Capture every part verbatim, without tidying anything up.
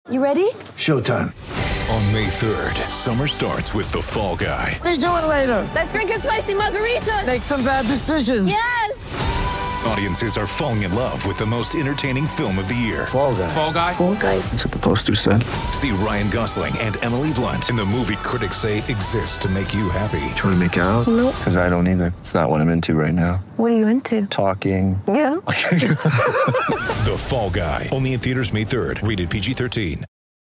You ready? Showtime. On May third, summer starts with The Fall Guy. Let's do it later. Let's drink a spicy margarita. Make some bad decisions. Yes! Audiences are falling in love with the most entertaining film of the year. Fall Guy. Fall Guy? Fall guy. That's what the poster said. See Ryan Gosling and Emily Blunt in the movie critics say exists to make you happy. Trying to make it out? Nope. Because I don't either. It's not what I'm into right now. What are you into? Talking. Yeah. The Fall Guy. Only in theaters May third. Rated P G thirteen.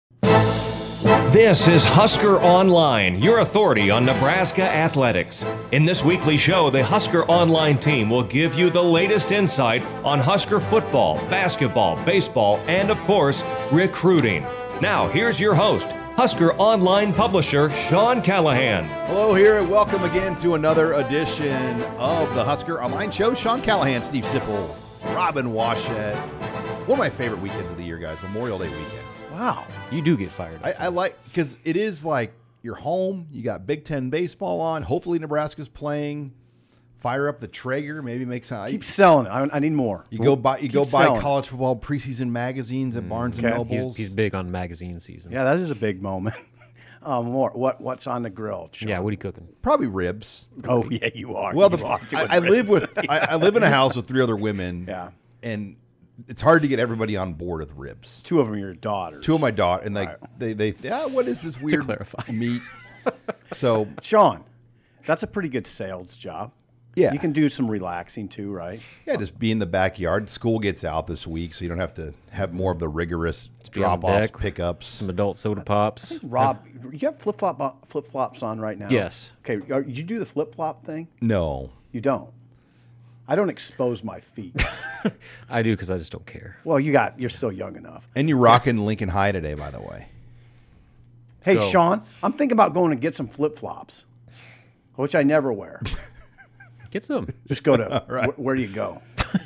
This is Husker Online, your authority on Nebraska athletics. In this weekly show, the Husker Online team will give you the latest insight on Husker football, basketball, baseball, and of course, recruiting. Now, here's your host, Husker Online publisher, Sean Callahan. Hello here, and welcome again to another edition of the Husker Online Show. Sean Callahan, Steve Sipple, Robin Washett. One of my favorite weekends of the year, guys, Memorial Day weekend. Wow. You do get fired up. I, I like, because it is like you're home, you got Big Ten baseball on, hopefully Nebraska's playing, fire up the Traeger, maybe make some. Keep selling it. I, I need more. You go buy you Keep go buy selling. college football preseason magazines at Barnes Okay. and Nobles. He's, he's big on magazine season. Yeah, that is a big moment. um, more. What What's on the grill, Sean? Yeah, what are you cooking? Probably ribs. Oh, yeah, you are. Well, You the, are doing I, I live ribs. with I, I live in a house with three other women. Yeah. And it's hard to get everybody on board with ribs. Two of them are your daughters. Two of my daughter, and like Right. they, they, yeah, what is this weird clarify. meat? So Sean, that's a pretty good sales job. Yeah. You can do some relaxing too, right? yeah, just be in the backyard. School gets out this week, so you don't have to have more of the rigorous be on drop offs, deck. pickups. Some adult soda pops. Rob, you have flip flop flip flops on right now? Yes. Okay, are, you do the flip flop thing? No, You don't. I don't expose my feet. I do because I just don't care. Well, you got. You're still young enough. and you're rocking Lincoln High today, by the way. Hey, go. Sean, I'm thinking about going to get some flip flops, which I never wear. Get some. Just go to wh- where do you go,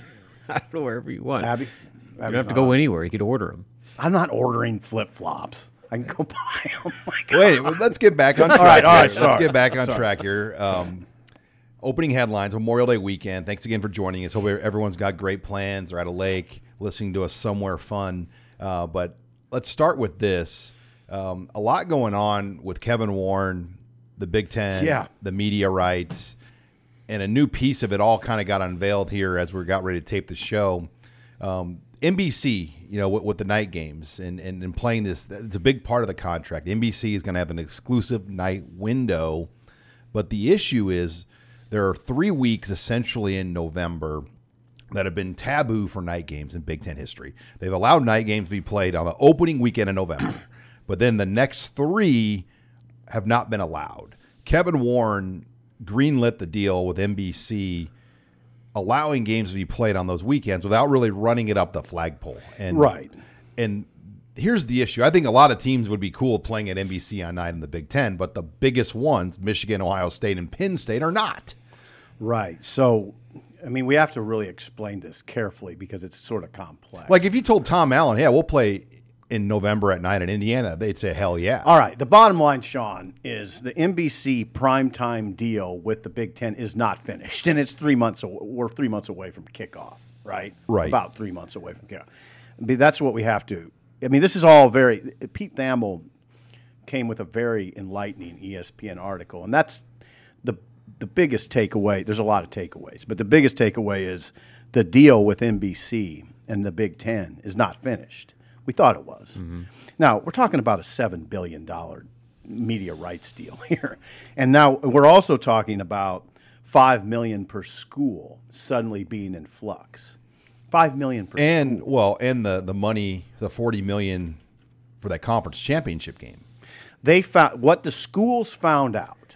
I don't know, wherever you want. Abby? You don't have to go anywhere. You could order them. I'm not ordering flip flops. I can go buy them. My God. Wait, well, let's get back on track. All right, all here. right, Let's sorry. get back on Sorry. track here. Um, opening headlines, Memorial Day weekend. Thanks again for joining us. Hope everyone's got great plans. They're at a lake, listening to us somewhere fun. Uh, but let's start with this. Um, a lot going on with Kevin Warren, the Big Ten, Yeah. the media rights, and a new piece of it all kind of got unveiled here as we got ready to tape the show. Um, N B C, you know, with, with the night games and, and, and playing this, it's a big part of the contract. N B C is going to have an exclusive night window. But the issue is there are three weeks essentially in November that have been taboo for night games in Big Ten history. They've allowed night games to be played on the opening weekend in November. But then the next three have not been allowed. Kevin Warren greenlit the deal with N B C, allowing games to be played on those weekends without really running it up the flagpole. And, Right. And here's the issue. I think a lot of teams would be cool playing at N B C on night in the Big Ten, but the biggest ones, Michigan, Ohio State, and Penn State, are not. Right. So, I mean, we have to really explain this carefully because it's sort of complex. Like if you told Tom Allen, yeah, we'll play in November at night in Indiana, they'd say, hell yeah. All right. The bottom line, Sean, is the N B C primetime deal with the Big Ten is not finished, and it's three months. Away, we're three months away from kickoff, right? Right. About three months away from kickoff. I mean, that's what we have to. I mean, this is all very. Pete Thamel came with a very enlightening E S P N article, and that's the the biggest takeaway. There's a lot of takeaways, but the biggest takeaway is the deal with N B C and the Big Ten is not finished. We thought it was. Mm-hmm. Now, we're talking about a seven billion dollars media rights deal here. And now we're also talking about five million dollars per school suddenly being in flux. five million dollars per And school. well, and the the money, the forty million dollars for that conference championship game. They found what the schools found out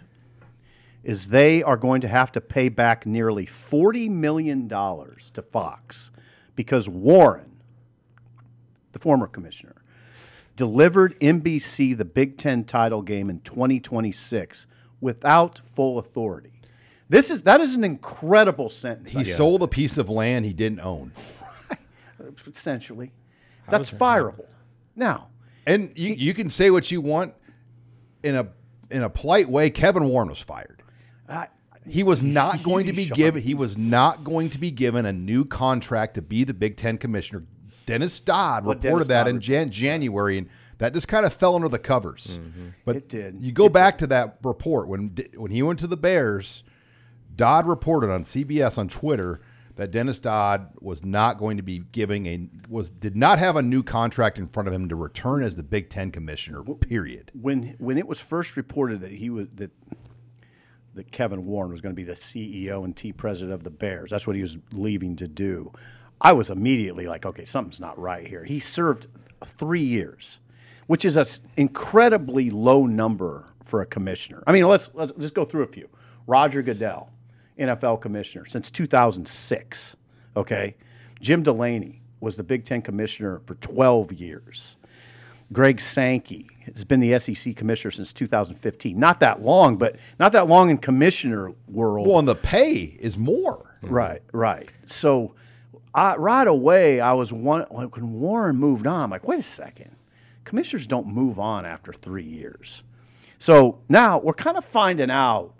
is they are going to have to pay back nearly forty million dollars to Fox because Warren, the former commissioner, delivered N B C the Big Ten title game in twenty twenty-six without full authority. This is that is an incredible sentence. He sold a piece of land he didn't own. Essentially, that's fireable. Now, And you, you can say what you want in a in a polite way. Kevin Warren was fired. I, He was not going to Easy, be Sean. given. He was not going to be given a new contract to be the Big Ten commissioner. Dennis Dodd What reported Dennis that Dodd in Jan- January, and That just kind of fell under the covers. Mm-hmm. But It did. You go back to that report when when he went to the Bears. Dodd reported on C B S on Twitter that Dennis Dodd was not going to be giving a was did not have a new contract in front of him to return as the Big Ten commissioner. Period. When when it was first reported that he was that that Kevin Warren was going to be the C E O and T president of the Bears, that's what he was leaving to do. I was immediately like, okay, something's not right here. He served three years, which is an incredibly low number for a commissioner. I mean, let's let's just go through a few. Roger Goodell, N F L commissioner since two thousand six, okay? Jim Delaney was the Big Ten commissioner for twelve years. Greg Sankey has been the S E C commissioner since two thousand fifteen. Not that long, but not that long in commissioner world. Well, and the pay is more. Right, right. So I, right away, I was one, like when Warren moved on, I'm like, wait a second. Commissioners don't move on after three years. So now we're kind of finding out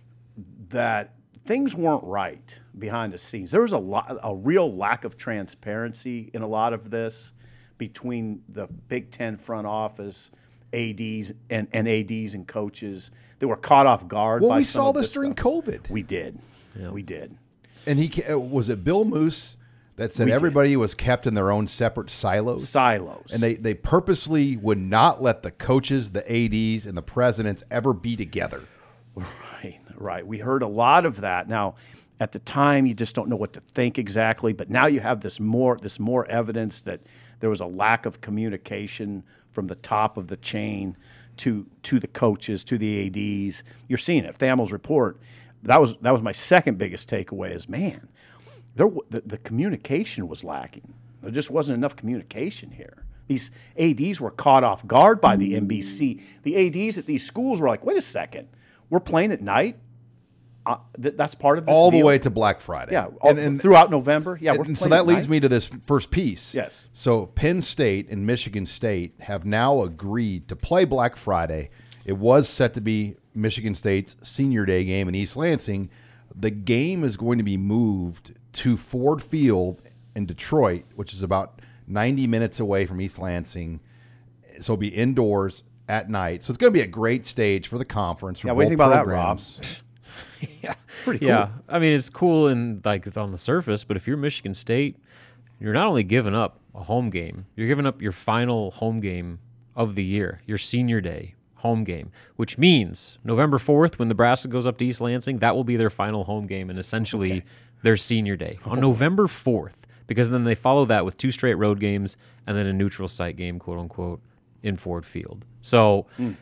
that things weren't right behind the scenes. There was a lot, a real lack of transparency in a lot of this between the Big Ten front office, A Ds and, and A Ds and coaches that were caught off guard. Well, by we some saw of this this during stuff. COVID. We did. Yeah. We did. And he ca- was it Bill Moose that said We did. everybody was kept in their own separate silos. Silos. And they, they purposely would not let the coaches, the A Ds, and the presidents ever be together. Right, right. We heard a lot of that. Now, at the time, you just don't know what to think exactly. But now you have this more this more evidence that there was a lack of communication from the top of the chain to to the coaches, to the A Ds. You're seeing it. Thamel's report. That was that was my second biggest takeaway. Is man, there w- the, the communication was lacking. There just wasn't enough communication here. These A Ds were caught off guard by the N B C. The A Ds at these schools were like, wait a second. We're playing at night. Uh, th- that's part of this All the deal? way to Black Friday. Yeah, all, and, and, throughout November. Yeah, we're and so playing that at leads night. me to this first piece. Yes. So Penn State and Michigan State have now agreed to play Black Friday. It was set to be Michigan State's senior day game in East Lansing. The game is going to be moved to Ford Field in Detroit, which is about ninety minutes away from East Lansing. So it'll be indoors at night. So it's going to be a great stage for the conference. For Yeah, what do you both think about that, Rob? programs. Yeah, pretty cool. Yeah, I mean it's cool and like on the surface, but if you're Michigan State, you're not only giving up a home game, you're giving up your final home game of the year, your senior day home game, which means November fourth when Nebraska goes up to East Lansing, that will be their final home game and essentially okay. their senior day on oh. November fourth, because then they follow that with two straight road games and then a neutral site game, quote unquote, in Ford Field. So mm.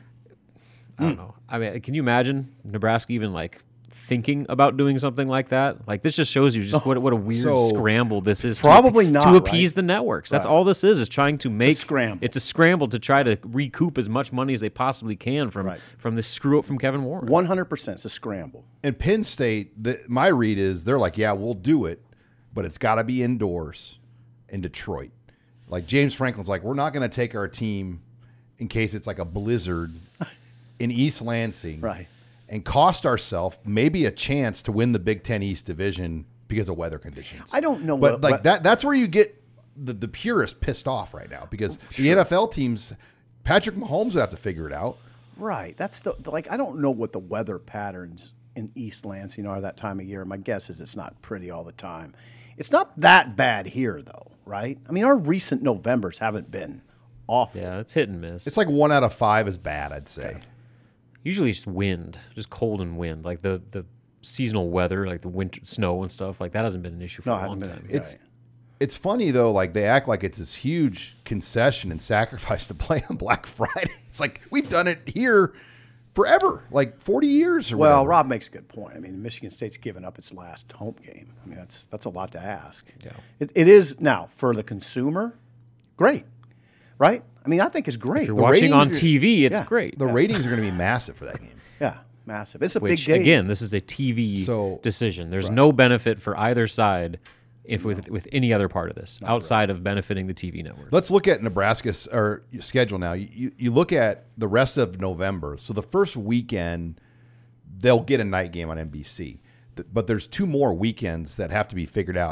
I don't mm. know. I mean, can you imagine Nebraska even like thinking about doing something like that? Like this just shows you just what what a weird so, scramble this is. Probably to, not to appease right? the networks. That's right. all this is. Is trying to make it's a scramble. It's a scramble to try to recoup as much money as they possibly can from right. from this screw up from Kevin Warren. One hundred percent. It's a scramble. And Penn State, the, my read is they're like, yeah, we'll do it, but it's got to be indoors in Detroit. Like James Franklin's like, we're not going to take our team in case it's like a blizzard in East Lansing. Right. And cost ourselves maybe a chance to win the Big Ten East Division because of weather conditions. I don't know, but what, like what, that. That's where you get the, the purist pissed off right now because sure. the N F L teams, Patrick Mahomes would have to figure it out. Right. That's the like. I don't know what the weather patterns in East Lansing are that time of year. My guess is it's not pretty all the time. It's not that bad here though, right? I mean, our recent Novembers haven't been awful. Yeah, it's hit and miss. It's like one out of five is bad, I'd say. Okay. Usually just wind, just cold and wind, like the, the seasonal weather, like the winter snow and stuff. Like that hasn't been an issue for no, a long been, time. It's it's funny though, like they act like it's this huge concession and sacrifice to play on Black Friday. It's like we've done it here forever, like forty years or well, whatever. Rob makes a good point. I mean, Michigan State's given up its last home game. I mean, that's that's a lot to ask. Yeah. It, it is now for the consumer, great, right? I mean, I think it's great. If you're The watching on ratings- T V, it's yeah. great. The ratings are going to be massive for that game. Yeah, massive. It's a Which, big day. again, this is a T V So- decision. There's Right. no benefit for either side if with with any other part of this outside of benefiting the T V networks. Let's look at Nebraska's or schedule now. You, you look at the rest of November. So the first weekend, they'll get a night game on N B C. But there's two more weekends that have to be figured out.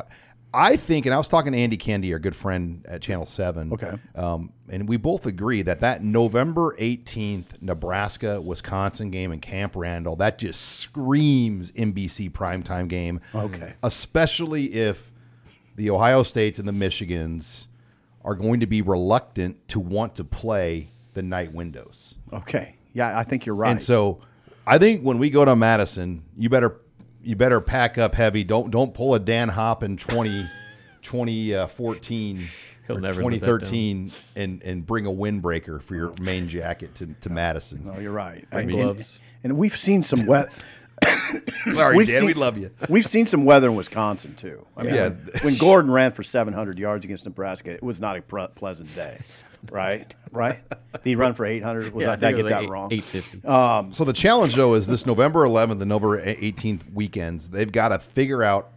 I think, and I was talking to Andy Candy, our good friend at Channel seven. Okay. Um, and we both agree that that November eighteenth Nebraska-Wisconsin game in Camp Randall, that just screams N B C primetime game. Okay. Especially if the Ohio States and the Michigans are going to be reluctant to want to play the night windows. Okay. Yeah, I think you're right. And so I think when we go to Madison, you better you better pack up heavy. Don't don't pull a Dan Hoppen twenty, twenty fourteen He'll or never twenty live that down. thirteen and, and bring a windbreaker for your main jacket to, to Madison. no, you're right. Bring And- gloves. And, and we've seen some wet. Sorry, We've Dan, seen- we love you. We've seen some weather in Wisconsin too. I mean, Yeah. when, when Gordon ran for seven hundred yards against Nebraska, it was not a pre- pleasant day, right? Right? Did he run for eight hundred? Was Yeah, I, I did I think it get was that like wrong? eight fifty. So the challenge, though, is this November eleventh and November eighteenth weekends. They've got to figure out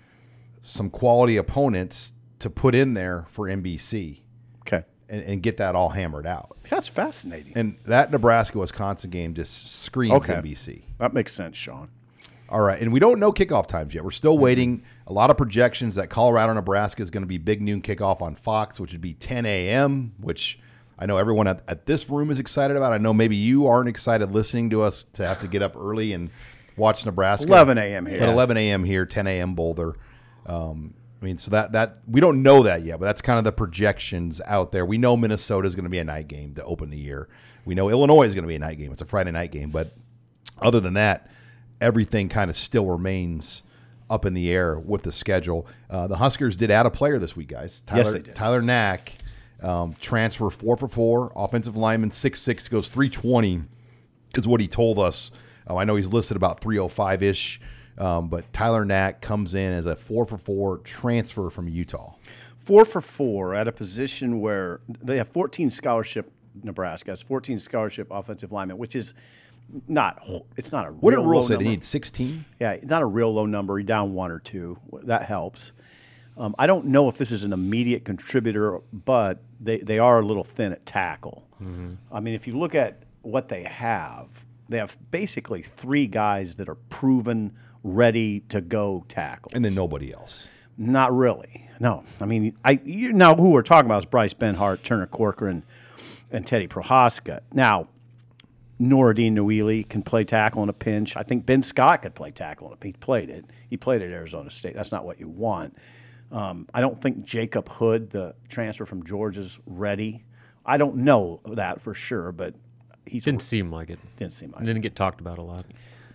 some quality opponents to put in there for N B C Okay, and, and get that all hammered out. that's fascinating. And that Nebraska-Wisconsin game just screams Okay. N B C. That makes sense, Sean. All right, and we don't know kickoff times yet. We're still waiting. A lot of projections that Colorado, Nebraska is going to be big noon kickoff on Fox, which would be ten a.m., which I know everyone at, at this room is excited about. I know maybe you aren't excited listening to us to have to get up early and watch Nebraska. eleven a.m. here. But eleven a.m. here, ten a.m. Boulder. Um, I mean, so that that we don't know that yet, but that's kind of the projections out there. We know Minnesota is going to be a night game to open the year. We know Illinois is going to be a night game. It's a Friday night game, but other than that, everything kind of still remains up in the air with the schedule. Uh, the Huskers did add a player this week, guys. Tyler, Yes, they did. Tyler Knack, um, transfer four for four, offensive lineman, six six, goes three twenty is what he told us. Uh, I know he's listed about three oh five-ish, um, but Tyler Knack comes in as a four for four transfer from Utah. Four for four at a position where they have fourteen scholarship. Nebraska has fourteen scholarship offensive linemen, which is not. It's not a. What did real Rule low say? They number. need sixteen? Yeah, it's not a real low number. You're down one or two. That helps. Um, I don't know if this is an immediate contributor, but they, they are a little thin at tackle. I mean, if you look at what they have, they have basically three guys that are proven, ready to go tackle. And then nobody else. Not really. No. I mean, I you now who we're talking about is Bryce Benhart, Turner Corcoran, and Teddy Prohaska. Now, Nouradine Nouili can play tackle in a pinch. I think Ben Scott could play tackle in a pinch. He played it. He played at Arizona State. That's not what you want. Um, I don't think Jacob Hood, the transfer from Georgia's, ready. I don't know that for sure, but he's Didn't seem like it. didn't seem like it. Didn't get talked about a lot.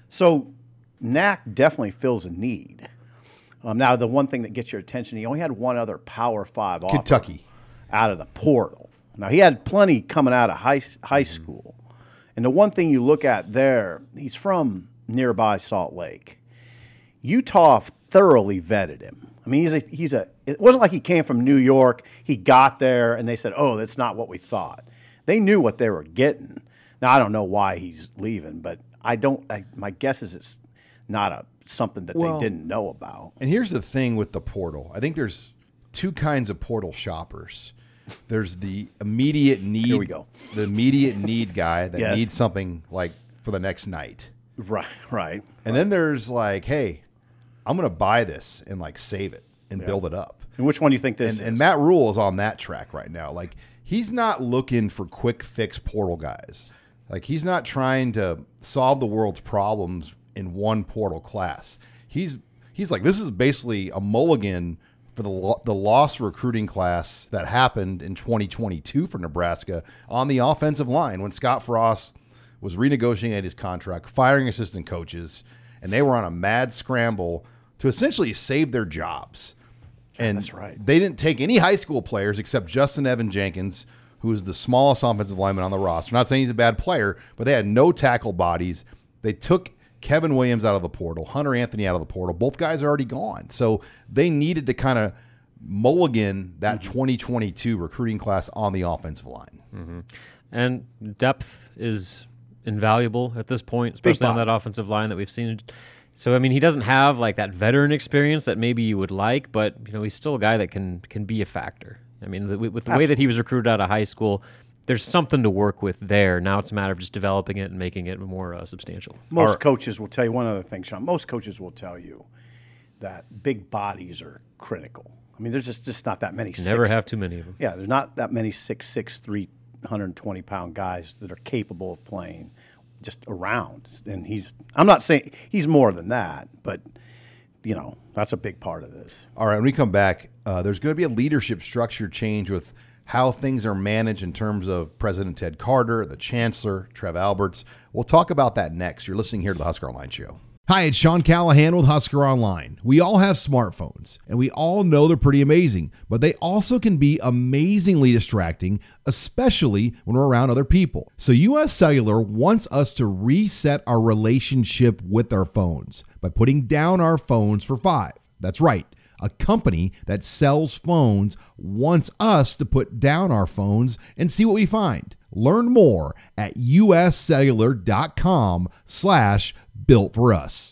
So Knack definitely fills a need. Um, now, the one thing that gets your attention, he only had one other Power Five offer Kentucky. out of the portal. Now, he had plenty coming out of high, high school. And the one thing you look at there, he's from nearby Salt Lake. Utah thoroughly vetted him. I mean, he's a, he's a. It wasn't like he came from New York. He got there and they said, "Oh, that's not what we thought." They knew what they were getting. Now, I don't know why he's leaving, but I don't. I, my guess is it's not a something that Well, they didn't know about. And here's the thing with the portal. I think there's two kinds of portal shoppers. There's the immediate need. Here we go. The immediate need guy that Yes. needs something like for the next night. Right, right. And then there's like, hey, I'm going to buy this and like save it and build it up. And which one do you think this And, is? and Matt Rule is on that track right now. Like he's not looking for quick fix portal guys. Like he's not trying to solve the world's problems in one portal class. He's he's like, this is basically a mulligan for the lo- the lost recruiting class that happened in twenty twenty-two for Nebraska on the offensive line when Scott Frost was renegotiating his contract, firing assistant coaches, and they were on a mad scramble to essentially save their jobs. And that's right. They didn't take any high school players except Justin Evan Jenkins, who is the smallest offensive lineman on the roster. I'm not saying he's a bad player, but they had no tackle bodies. They took Kevin Williams out of the portal, Hunter Anthony out of the portal. Both guys are already gone. So they needed to kind of mulligan that Mm-hmm. twenty twenty-two recruiting class on the offensive line. Mm-hmm. And depth is invaluable at this point, especially on body. that offensive line that we've seen. So I mean, he doesn't have like that veteran experience that maybe you would like, but you know, he's still a guy that can can be a factor. I mean, the, with the way that he was recruited out of high school, there's something to work with there. Now it's a matter of just developing it and making it more uh, substantial. Most Our- coaches will tell you one other thing, Sean. Most coaches will tell you that big bodies are critical. I mean, there's just, just not that many. Never six, have too many of them. Yeah, there's not that many six six, three hundred twenty pound guys that are capable of playing just around. And he's, I'm not saying he's more than that, but, you know, that's a big part of this. All right, when we come back, uh, there's going to be a leadership structure change with how things are managed in terms of President Ted Carter, the Chancellor, Trev Alberts. We'll talk about that next. You're listening here to the Husker Online Show. Hi, it's Sean Callahan with Husker Online. We all have smartphones, and we all know they're pretty amazing, but they also can be amazingly distracting, especially when we're around other people. So U S Cellular wants us to reset our relationship with our phones by putting down our phones for five. That's right. A company that sells phones wants us to put down our phones and see what we find. Learn more at uscellular.com slash built for us.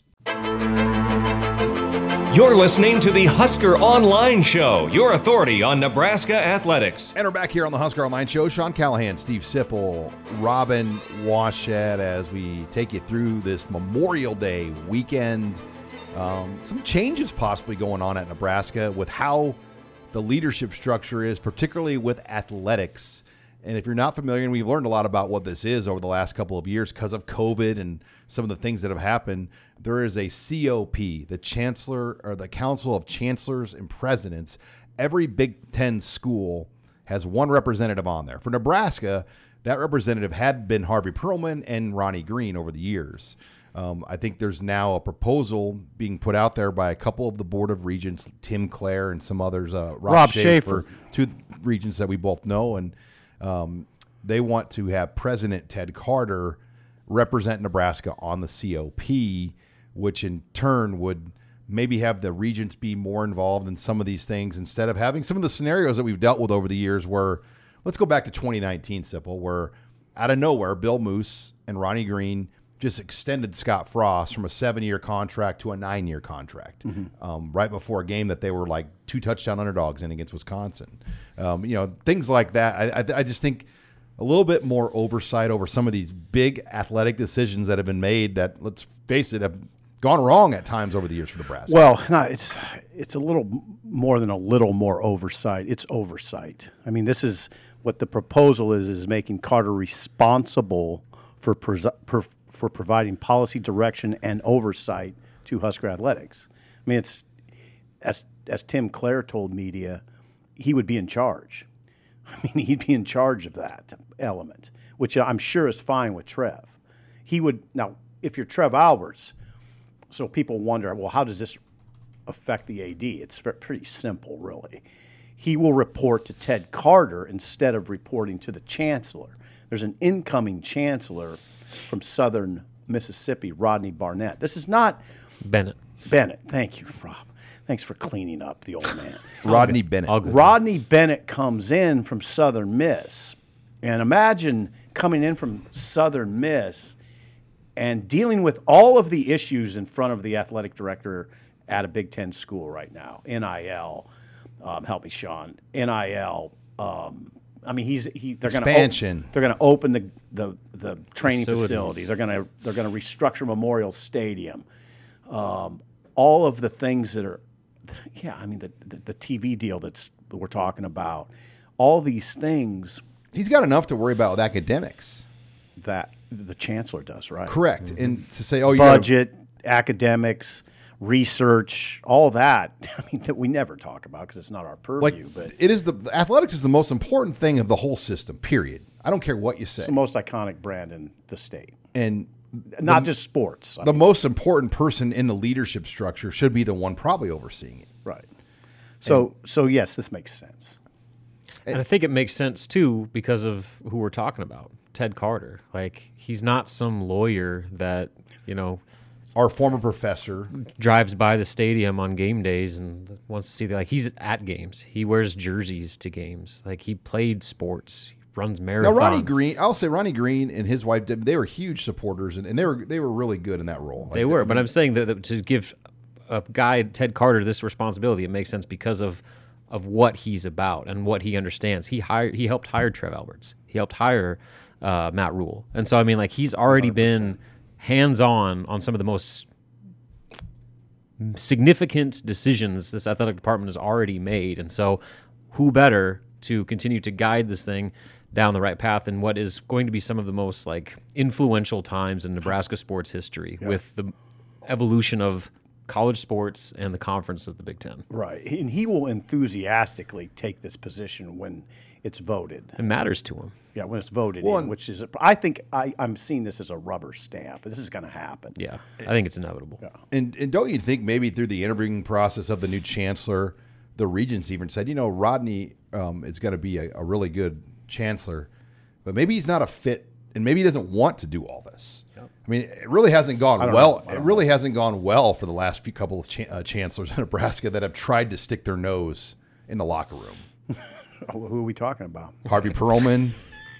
You're listening to the Husker Online Show, your authority on Nebraska athletics. And we're back here on the Husker Online Show. Sean Callahan, Steve Sipple, Robin Washut, as we take you through this Memorial Day weekend. Um, some changes possibly going on at Nebraska with how the leadership structure is, particularly with athletics. And if you're not familiar, and we've learned a lot about what this is over the last couple of years because of COVID and some of the things that have happened, there is a C O P, the Chancellor or the Council of Chancellors and Presidents. Every Big Ten school has one representative on there. For Nebraska, that representative had been Harvey Perlman and Ronnie Green over the years. Um, I think there's now a proposal being put out there by a couple of the Board of Regents, Tim Clare and some others, uh, Rob, Rob Schaefer, Schaefer, two regents that we both know, and um, they want to have President Ted Carter represent Nebraska on the C O P, which in turn would maybe have the regents be more involved in some of these things instead of having some of the scenarios that we've dealt with over the years where, let's go back to twenty nineteen, Sipple, where out of nowhere, Bill Moose and Ronnie Green just extended Scott Frost from a seven-year contract to a nine-year contract mm-hmm. um, right before a game that they were like two touchdown underdogs in against Wisconsin. Um, you know, things like that. I, I, I just think a little bit more oversight over some of these big athletic decisions that have been made that, let's face it, have gone wrong at times over the years for Nebraska. Well, no, it's it's a little more than a little more oversight. It's oversight. I mean, this is what the proposal is, is making Carter responsible for pres- per, for providing policy direction and oversight to Husker athletics. I mean, it's as as Tim Clare told media, he would be in charge. I mean, he'd be in charge of that element, which I'm sure is fine with Trev. He would now, if you're Trev Alberts, so people wonder, well, how does this affect the A D? It's pretty simple, really. He will report to Ted Carter instead of reporting to the chancellor. There's an incoming chancellor from Southern Mississippi, Rodney Barnett. This is not Bennett. Bennett. Thank you, Rob. Thanks for cleaning up the old man. Rodney Bennett. All good. Rodney Bennett comes in from Southern Miss. And imagine coming in from Southern Miss and dealing with all of the issues in front of the athletic director at a Big Ten school right now. N I L, um, help me, Sean. N I L. Um, I mean, he's he. They're going to Expansion. op- they're going to open the the the training Facilities. facilities. They're going to they're going to restructure Memorial Stadium. Um, all of the things that are, yeah. I mean, the, the the T V deal that's that we're talking about. All these things He's got enough to worry about with academics. that the chancellor does, right? Correct. Mm-hmm. And to say, oh, you gotta- Budget, academics, research, all that. I mean, that we never talk about because it's not our like purview. But it is the athletics is the most important thing of the whole system. Period. I don't care what you say. it's the most iconic brand in the state, and not just sports. I the mean, most important person in the leadership structure should be the one probably overseeing it. right. So, so yes, this makes sense. And I think it makes sense, too, because of who we're talking about, Ted Carter. Like, he's not some lawyer that, you know, Our former professor. drives by the stadium on game days and wants to see the, like, he's at games. He wears jerseys to games. Like, he played sports. He runs marathons. Now, Ronnie Green, I'll say Ronnie Green and his wife, they were huge supporters, and, and they were they were really good in that role. Like, They were, but I'm saying that, that to give a guy, Ted Carter, this responsibility, it makes sense because of of what he's about and what he understands. He hired, he helped hire Trev Alberts. He helped hire uh, Matt Rule. And so, I mean, like, he's already one hundred percent been hands-on on some of the most significant decisions this athletic department has already made. And so who better to continue to guide this thing down the right path in what is going to be some of the most like influential times in Nebraska sports history yeah. with the evolution of college sports and the conference of the Big Ten. Right. And he will enthusiastically take this position when it's voted. It matters to him. Yeah, when it's voted well, in, which is, I think I, I'm seeing this as a rubber stamp. This is going to happen. Yeah, I think it's inevitable. Yeah. And, and don't you think maybe through the interviewing process of the new chancellor, the regents even said, you know, Rodney um, is going to be a, a really good chancellor, but maybe he's not a fit, and maybe he doesn't want to do all this. Yep. I mean, it really hasn't gone well. It really know. hasn't gone well for the last few couple of cha- uh, chancellors in Nebraska that have tried to stick their nose in the locker room. Who are we talking about? Harvey Perlman.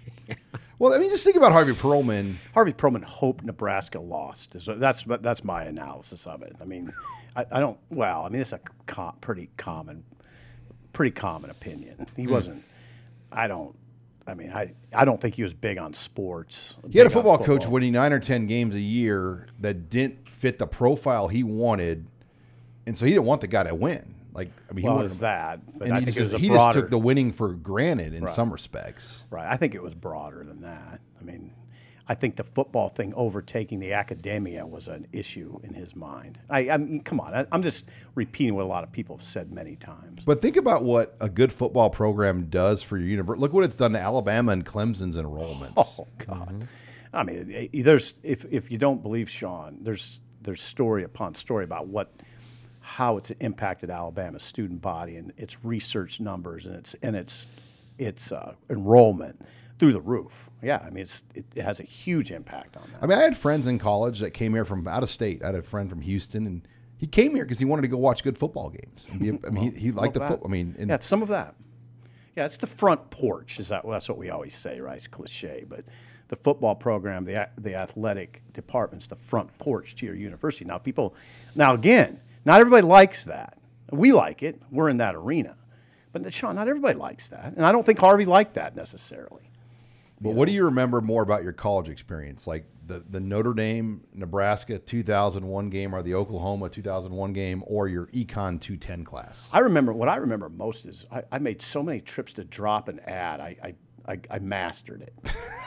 Well, I mean, just think about Harvey Perlman. Harvey Perlman hoped Nebraska lost. That's that's my analysis of it. I mean, I, I don't. Well, I mean, it's a co- pretty common, pretty common opinion. He mm. wasn't. I don't. I mean, I, I don't think he was big on sports. He had a football, football coach winning nine or ten games a year that didn't fit the profile he wanted, and so he didn't want the guy to win. Like, I mean, well, he it was that, but and I he, think just, it was a he broader, just took the winning for granted in right. some respects. Right. I think it was broader than that. I mean, I think the football thing overtaking the academia was an issue in his mind. I, I mean, come on. I, I'm just repeating what a lot of people have said many times. But think about what a good football program does for your university. Look what it's done to Alabama and Clemson's enrollments. Oh, God. Mm-hmm. I mean, it, it, there's if if you don't believe Sean, there's there's story upon story about what how it's impacted Alabama's student body and its research numbers and its and its its uh, enrollment through the roof. Yeah, I mean, it's, it, it has a huge impact on that. I mean, I had friends in college that came here from out of state. I had a friend from Houston, and he came here because he wanted to go watch good football games. And be, I mean, well, he, he liked the football. I mean, and yeah, it's some of that. Yeah, it's the front porch. Is that well, that's what we always say, right? It's cliche, but the football program, the the athletic department's the front porch to your university. Now, people, now again, not everybody likes that. We like it. We're in that arena. But, Sean, not everybody likes that. And I don't think Harvey liked that necessarily. But what do you remember more about your college experience? Like the, the Notre Dame, Nebraska two thousand one game or the Oklahoma two thousand one game or your Econ two ten class? I remember, what I remember most is I, I made so many trips to drop an ad. I, I, I, I mastered it.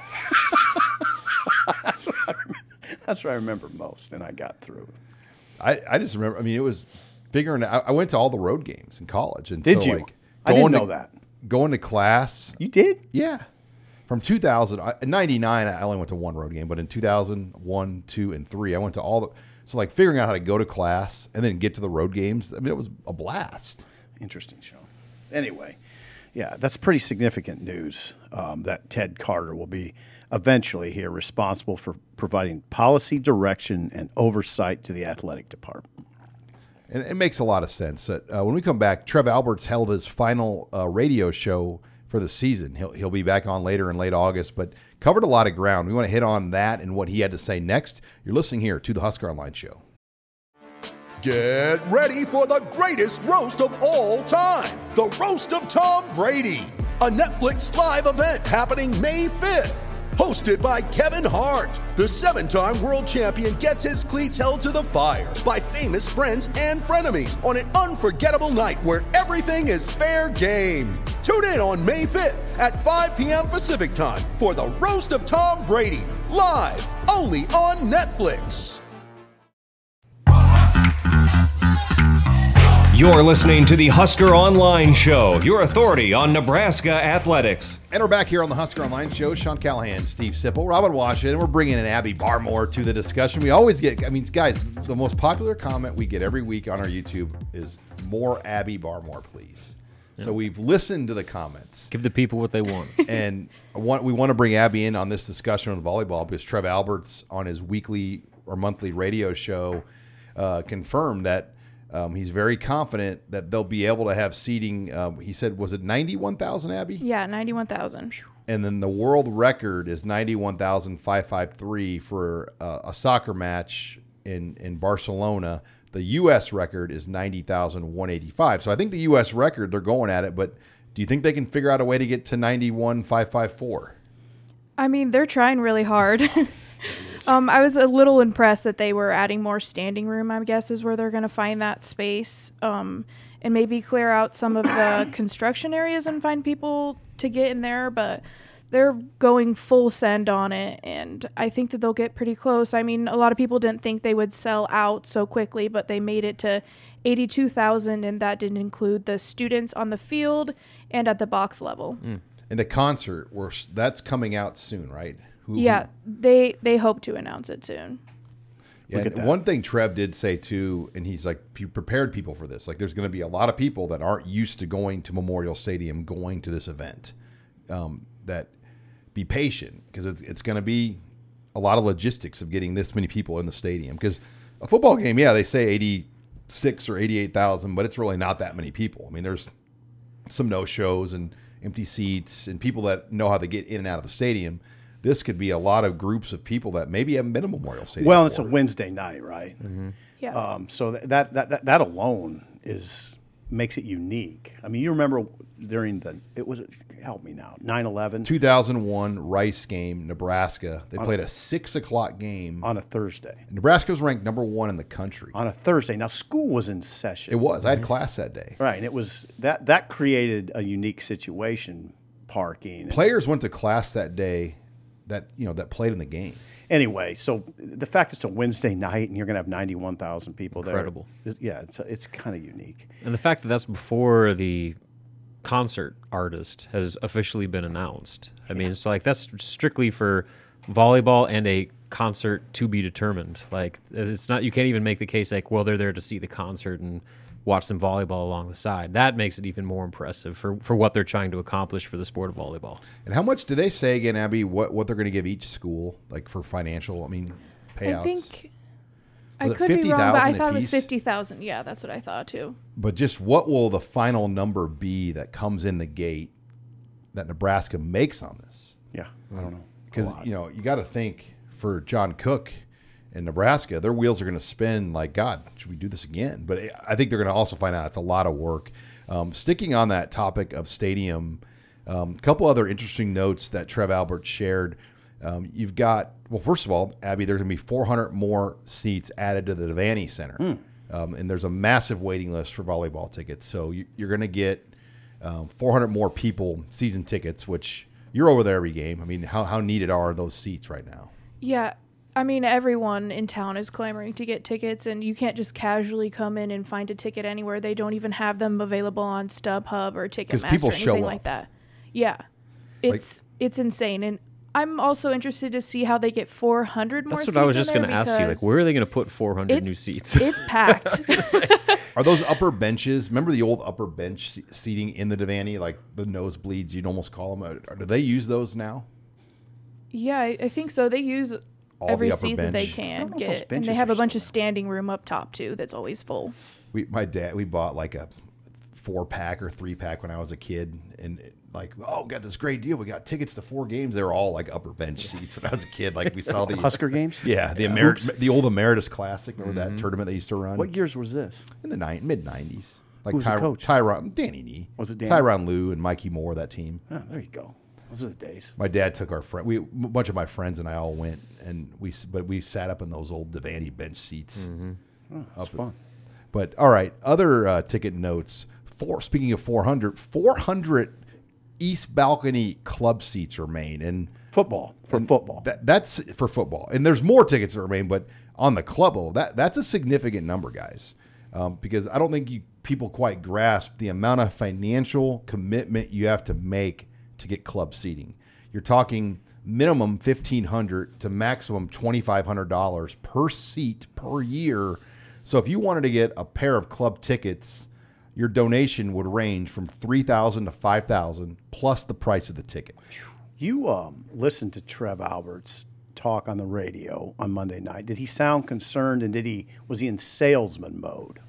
that's, what I remember, that's what I remember most, and I got through. I, I just remember, I mean, it was figuring out. I went to all the road games in college. And did so, you? Like, I didn't know to, that. Going to class. You did? Yeah. From two thousand, in ninety-nine, I only went to one road game, but in two thousand one, two, and three, I went to all the, so like figuring out how to go to class and then get to the road games, I mean, it was a blast. Interesting show. Anyway, yeah, that's pretty significant news um, that Ted Carter will be eventually here responsible for providing policy direction and oversight to the athletic department. And it makes a lot of sense. Uh, when we come back, Trev Alberts held his final uh, radio show for the season. He'll he'll be back on later in late August, but covered a lot of ground. We want to hit on that and what he had to say next. You're listening here to the Husker Online Show. Get ready for the greatest roast of all time, the Roast of Tom Brady, a Netflix live event happening May fifth. Hosted by Kevin Hart, the seven-time world champion gets his cleats held to the fire by famous friends and frenemies on an unforgettable night where everything is fair game. Tune in on May fifth at five p.m. Pacific time for the Roast of Tom Brady, live only on Netflix. You're listening to the Husker Online Show, your authority on Nebraska athletics. And we're back here on the Husker Online Show. Sean Callahan, Steve Sipple, Robin Washington. We're bringing in Abby Barmore to the discussion. We always get, I mean, guys, the most popular comment we get every week on our YouTube is more Abby Barmore, please. Yeah. So we've listened to the comments. Give the people what they want. And I want, we want to bring Abby in on this discussion on volleyball because Trev Alberts on his weekly or monthly radio show uh, confirmed that Um, he's very confident that they'll be able to have seating. Um, he said, was it ninety-one thousand, Abby? Yeah, ninety-one thousand. And then the world record is ninety-one thousand five hundred fifty-three for uh, a soccer match in, in Barcelona. The U S record is ninety thousand one hundred eighty-five. So I think the U S record, they're going at it. But do you think they can figure out a way to get to ninety-one thousand five hundred fifty-four? I mean, they're trying really hard. Um, I was a little impressed that they were adding more standing room, I guess, is where they're going to find that space. Um, and maybe clear out some of the construction areas and find people to get in there. But they're going full send on it, and I think that they'll get pretty close. I mean, a lot of people didn't think they would sell out so quickly, but they made it to eighty-two thousand, and that didn't include the students on the field and at the box level. Mm. And the concert, we're, that's coming out soon, right? Who, yeah, who? they they hope to announce it soon. Yeah, and one thing Trev did say too, and he's like, he prepared people for this. Like, there's going to be a lot of people that aren't used to going to Memorial Stadium, going to this event. Um, that be patient, because it's it's going to be a lot of logistics of getting this many people in the stadium. Because a football game, yeah, they say eighty-six or eighty-eight thousand, but it's really not that many people. I mean, there's some no shows and empty seats and people that know how to get in and out of the stadium. This could be a lot of groups of people that maybe haven't been to Memorial Stadium. Well, before. it's a Wednesday night, right? Mm-hmm. Yeah. Um, so that, that that that alone is makes it unique. I mean, you remember during the it was help me now nine eleven two thousand one Rice game, Nebraska. They on played a, a six o'clock game on a Thursday. Nebraska was ranked number one in the country on a Thursday. Now school was in session. It was. I had class that day. Right, and it was that that created a unique situation. Parking. Players went to class that day. That you know that played in the game. Anyway, so the fact it's a Wednesday night and you're going to have ninety-one thousand people Incredible. there. Incredible. Yeah, it's it's kind of unique. And the fact that that's before the concert artist has officially been announced. I yeah. mean, it's like that's strictly for volleyball and a concert to be determined. Like it's not, you can't even make the case like, well, they're there to see the concert and watch some volleyball along the side. That makes it even more impressive for, for what they're trying to accomplish for the sport of volleyball. And how much do they say again, Abby, what, what they're going to give each school, like for financial, I mean, payouts? I think, I could be wrong, but I thought it was fifty thousand. Yeah, that's what I thought too. But just what will the final number be that comes in the gate that Nebraska makes on this? Yeah, I don't know. Because, you know, you got to think for John Cook in Nebraska, their wheels are going to spin like, God, should we do this again? But I think they're going to also find out it's a lot of work. Um, sticking on that topic of stadium, a um, couple other interesting notes that Trev Albert shared. Um, you've got, well, first of all, Abby, there's going to be four hundred more seats added to the Devaney Center. Mm. Um, and there's a massive waiting list for volleyball tickets. So you, you're going to get um, four hundred more people season tickets, which you're over there every game. I mean, how, how needed are those seats right now? Yeah. I mean, everyone in town is clamoring to get tickets, and you can't just casually come in and find a ticket anywhere. They don't even have them available on StubHub or Ticketmaster or anything like that. Yeah. It's like, it's insane. And I'm also interested to see how they get four hundred more seats. That's what I was just going to ask you. Like, where are they going to put four hundred new seats? It's packed. Are those upper benches? Remember the old upper bench seating in the Devaney, like the nosebleeds, you'd almost call them? Do they use those now? Yeah, I, I think so. They use all every seat bench that they can get, and they have a bunch of standing room up top too. That's always full. We, my dad, we bought like a four pack or three pack when I was a kid, and like, oh, got this great deal. We got tickets to four games. They were all like upper bench seats when I was a kid. Like we saw the Husker games. Yeah, the yeah. Emer- the old Emeritus Classic. Remember mm-hmm. that tournament they used to run? What years was this? In the ni- mid nineties. Like Who was Ty- the coach? Tyron, Danny Nee. Was it Danny? Tyron Lue and Mikey Moore? That team. Oh, there you go. Those are the days. My dad took our friend. We a bunch of my friends and I all went, and we but we sat up in those old Devaney bench seats. Mm-hmm. Oh, that's fun. But all right, other uh, ticket notes. For speaking of four hundred, four hundred East Balcony club seats remain, and football for and football. That, that's for football, and there's more tickets that remain. But on the club level, that that's a significant number, guys, um, because I don't think you people quite grasp the amount of financial commitment you have to make to get club seating. You're talking minimum fifteen hundred dollars to maximum twenty-five hundred dollars per seat per year. So if you wanted to get a pair of club tickets, your donation would range from three thousand dollars to five thousand dollars plus the price of the ticket. You um, listened to Trev Albert's talk on the radio on Monday night. Did he sound concerned, and did he was he in salesman mode?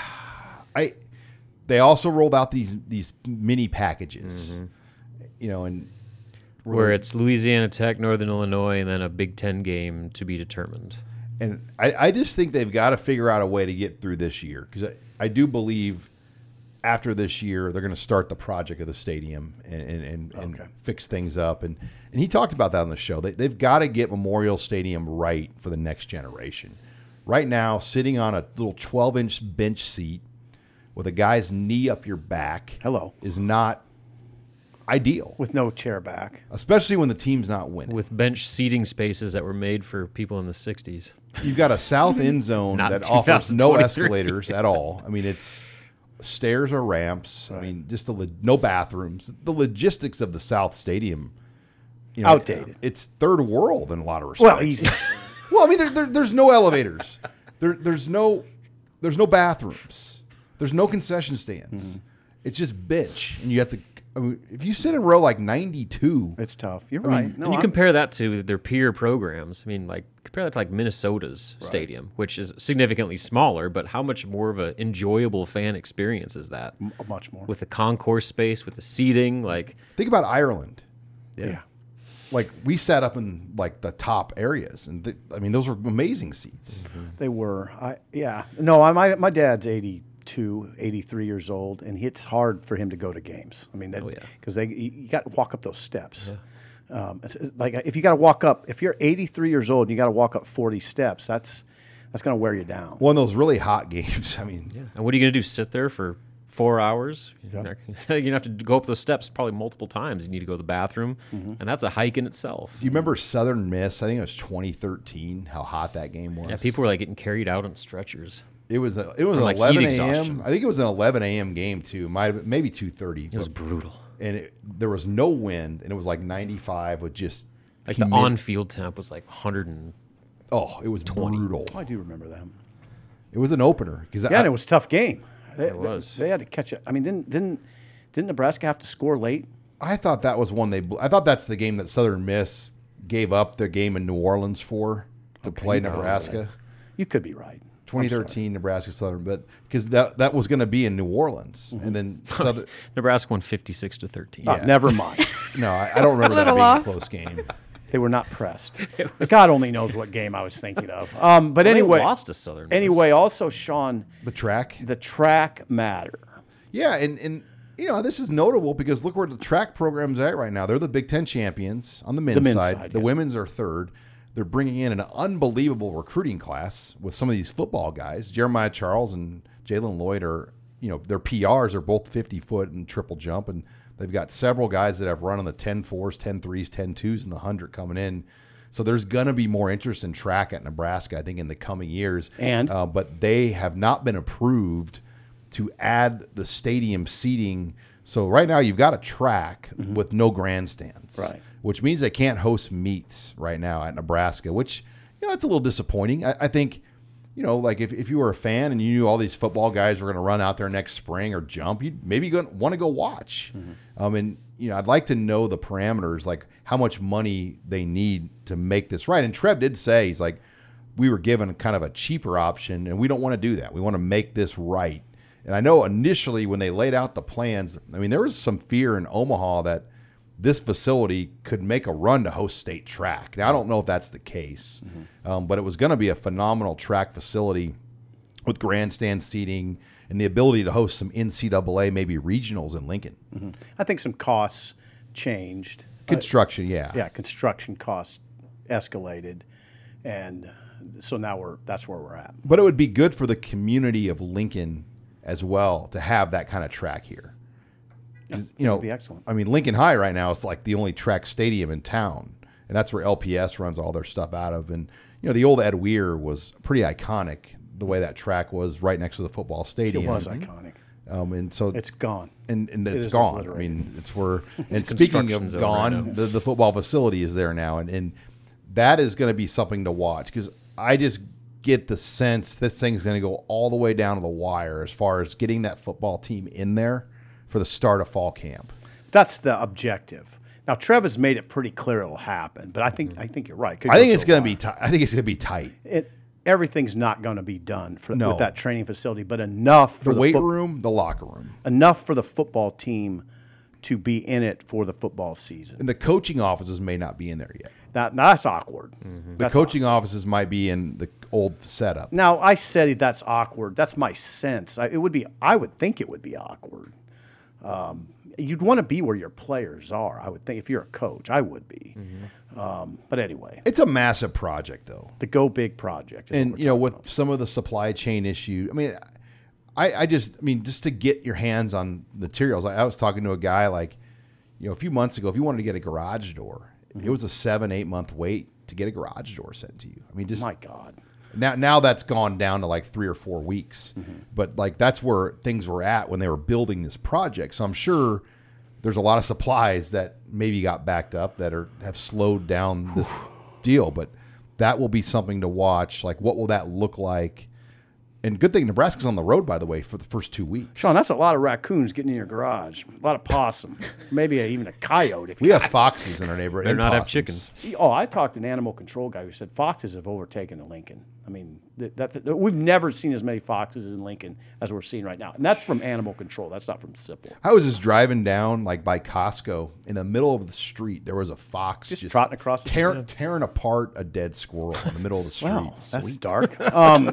I they also rolled out these these mini packages. Mm-hmm. You know, and where it's Louisiana Tech, Northern Illinois, and then a Big Ten game to be determined. And I, I just think they've got to figure out a way to get through this year, because I, I do believe after this year, they're going to start the project of the stadium and and, and, and Okay. fix things up. And and he talked about that on the show. They, they've got to get Memorial Stadium right for the next generation. Right now, sitting on a little twelve-inch bench seat with a guy's knee up your back Hello. is not ideal, With no chair back. especially when the team's not winning. With bench seating spaces that were made for people in the sixties. You've got a south end zone Not that offers no twenty twenty-three. escalators at all. I mean, it's stairs or ramps. I mean, just the lo- no bathrooms. The logistics of the South Stadium, you know, Outdated. It's third world in a lot of respects. Well, easy. Well, I mean, there, there, there's no elevators. There, there's no, there's no bathrooms. There's no concession stands. Mm-hmm. It's just bench, and you have to. I mean, if you sit in row like ninety-two, It's tough. You're I right. mean, no, and you I'm- compare that to their peer programs. I mean, like compare that to like Minnesota's stadium, which is significantly smaller, but how much more of an enjoyable fan experience is that? m- much more. With the concourse space, with the seating, like think about Ireland. yeah. yeah. Like we sat up in like the top areas, and th- I mean those were amazing seats. They were. I yeah. No, I, my my dad's eighty-two, eighty-three years old, and it's hard for him to go to games. I mean, Oh, yeah. because they you you got to walk up those steps. Um, it's- it's like if you got to walk up, if you're eighty-three years old and you got to walk up forty steps, that's that's going to wear you down. One of those really hot games. I mean, Yeah. And what are you going to do? Sit there for four hours? You're not- You're going to have to go up those steps probably multiple times. You need to go to the bathroom, Mm-hmm. and that's a hike in itself. do you remember Southern Miss? I think it was twenty thirteen. How hot that game was. Yeah, people were like getting carried out on stretchers. It was a, it was From, an like, eleven heat a.m. exhaustion. I think it was an eleven a.m. game too. Might have, maybe two thirty. It was brutal. and it, there was no wind, and it was like ninety-five with just Like the humid- on-field temp was like one hundred and Oh, it was brutal. I do remember them. It was an opener because Yeah, and it was a tough game. They, It was. They, they had to catch it. I mean, didn't didn't didn't Nebraska have to score late? I thought that was one they. bl- I thought that's the game that Southern Miss gave up their game in New Orleans for to play Nebraska. You could be right. twenty thirteen Nebraska Southern, but because that that was going to be in New Orleans, Mm-hmm. and then Southern. Nebraska won fifty-six to thirteen. Oh, never mind. No, I, I don't remember that Little being off. a close game. They were not pressed. God only knows what game I was thinking of. Um, but Well, they anyway, lost to Southern Miss. Anyway, also Sean, The track. the track matter. Yeah, and, and you know, this is notable because look where the track program's at right now. They're the Big Ten champions on the men's, men's side. side, The yeah. women's are third. They're bringing in an unbelievable recruiting class with some of these football guys. Jeremiah Charles and Jalen Lloyd are, you know, their P Rs are both fifty foot and triple jump, and they've got several guys that have run on the ten fours, ten threes, ten twos, and the one hundred coming in. So there's going to be more interest in track at Nebraska, I think, in the coming years. And? uh, but they have not been approved to add the stadium seating. So right now you've got a track with no grandstands, Right. which means they can't host meets right now at Nebraska, which, you know, it's a little disappointing. I, I think, you know, like if, if you were a fan and you knew all these football guys were going to run out there next spring or jump, you'd maybe go, want to go watch. Um, and, you know, I'd like to know the parameters, like how much money they need to make this right. And Trev did say, he's like, we were given kind of a cheaper option and we don't want to do that. We want to make this right. And I know initially when they laid out the plans, I mean, there was some fear in Omaha that this facility could make a run to host state track. Now, I don't know if that's the case, um, but it was going to be a phenomenal track facility with grandstand seating and the ability to host some N C double A, maybe regionals in Lincoln. I think some costs changed. Construction, yeah. Yeah, construction costs escalated, and so now we're that's where we're at. But it would be good for the community of Lincoln as well to have that kind of track here. 'Cause, you know, would be excellent. I mean, Lincoln High right now is like the only track stadium in town, and that's where L P S runs all their stuff out of. And you know, the old Ed Weir was pretty iconic. The way that track was right next to the football stadium. It was iconic. Um, and so It's gone. and, and It it's is gone. I obliterated. mean, it's where. And speaking of construction's over gone, right now. the, the football facility is there now, and, and that is going to be something to watch because I just get the sense this thing's going to go all the way down to the wire as far as getting that football team in there for the start of fall camp. That's the objective. Now, Trevor's made it pretty clear it'll happen, but I think I think you're right. Could I go think to it's a going to while. be. T- I think it's going to be tight. It, everything's not going to be done for, No. with that training facility, but enough for The the, weight foot- room, the locker room. enough for the football team to be in it for the football season. And the coaching offices may not be in there yet. That that's awkward. The That's coaching offices might be in the old setup. Now, I said that's awkward. That's my sense. I, it would be. I would think it would be awkward. Um, you'd want to be where your players are. I would think if you're a coach, I would be. Mm-hmm. Um, but anyway, It's a massive project, though. the Go Big project. is what And, we're you know, talking with about. some of the supply chain issue, I mean, I, I just, I mean, just to get your hands on materials. I, I was talking to a guy like, you know, a few months ago, if you wanted to get a garage door, Mm-hmm. it was a seven, eight month wait to get a garage door sent to you. I mean, just my God. now, now that's gone down to like three or four weeks. Mm-hmm. But like that's where things were at when they were building this project. So I'm sure there's a lot of supplies that maybe got backed up that are have slowed down this deal. But that will be something to watch. Like, what will that look like? And good thing Nebraska's on the road, by the way, for the first two weeks. Sean, that's a lot of raccoons getting in your garage. A lot of possum, maybe a, even a coyote. If We you have foxes in our neighborhood. Better and not have possums. chickens. Oh, I talked to an animal control guy who said foxes have overtaken the Lincoln. I mean, that, that, that- we've never seen as many foxes in Lincoln as we're seeing right now, and that's from animal control. That's not from Sipple. I was just driving down like by Costco in the middle of the street. There was a fox Just trotting across the tear, street. tearing apart a dead squirrel in the middle of the street. Wow, that's dark. Um,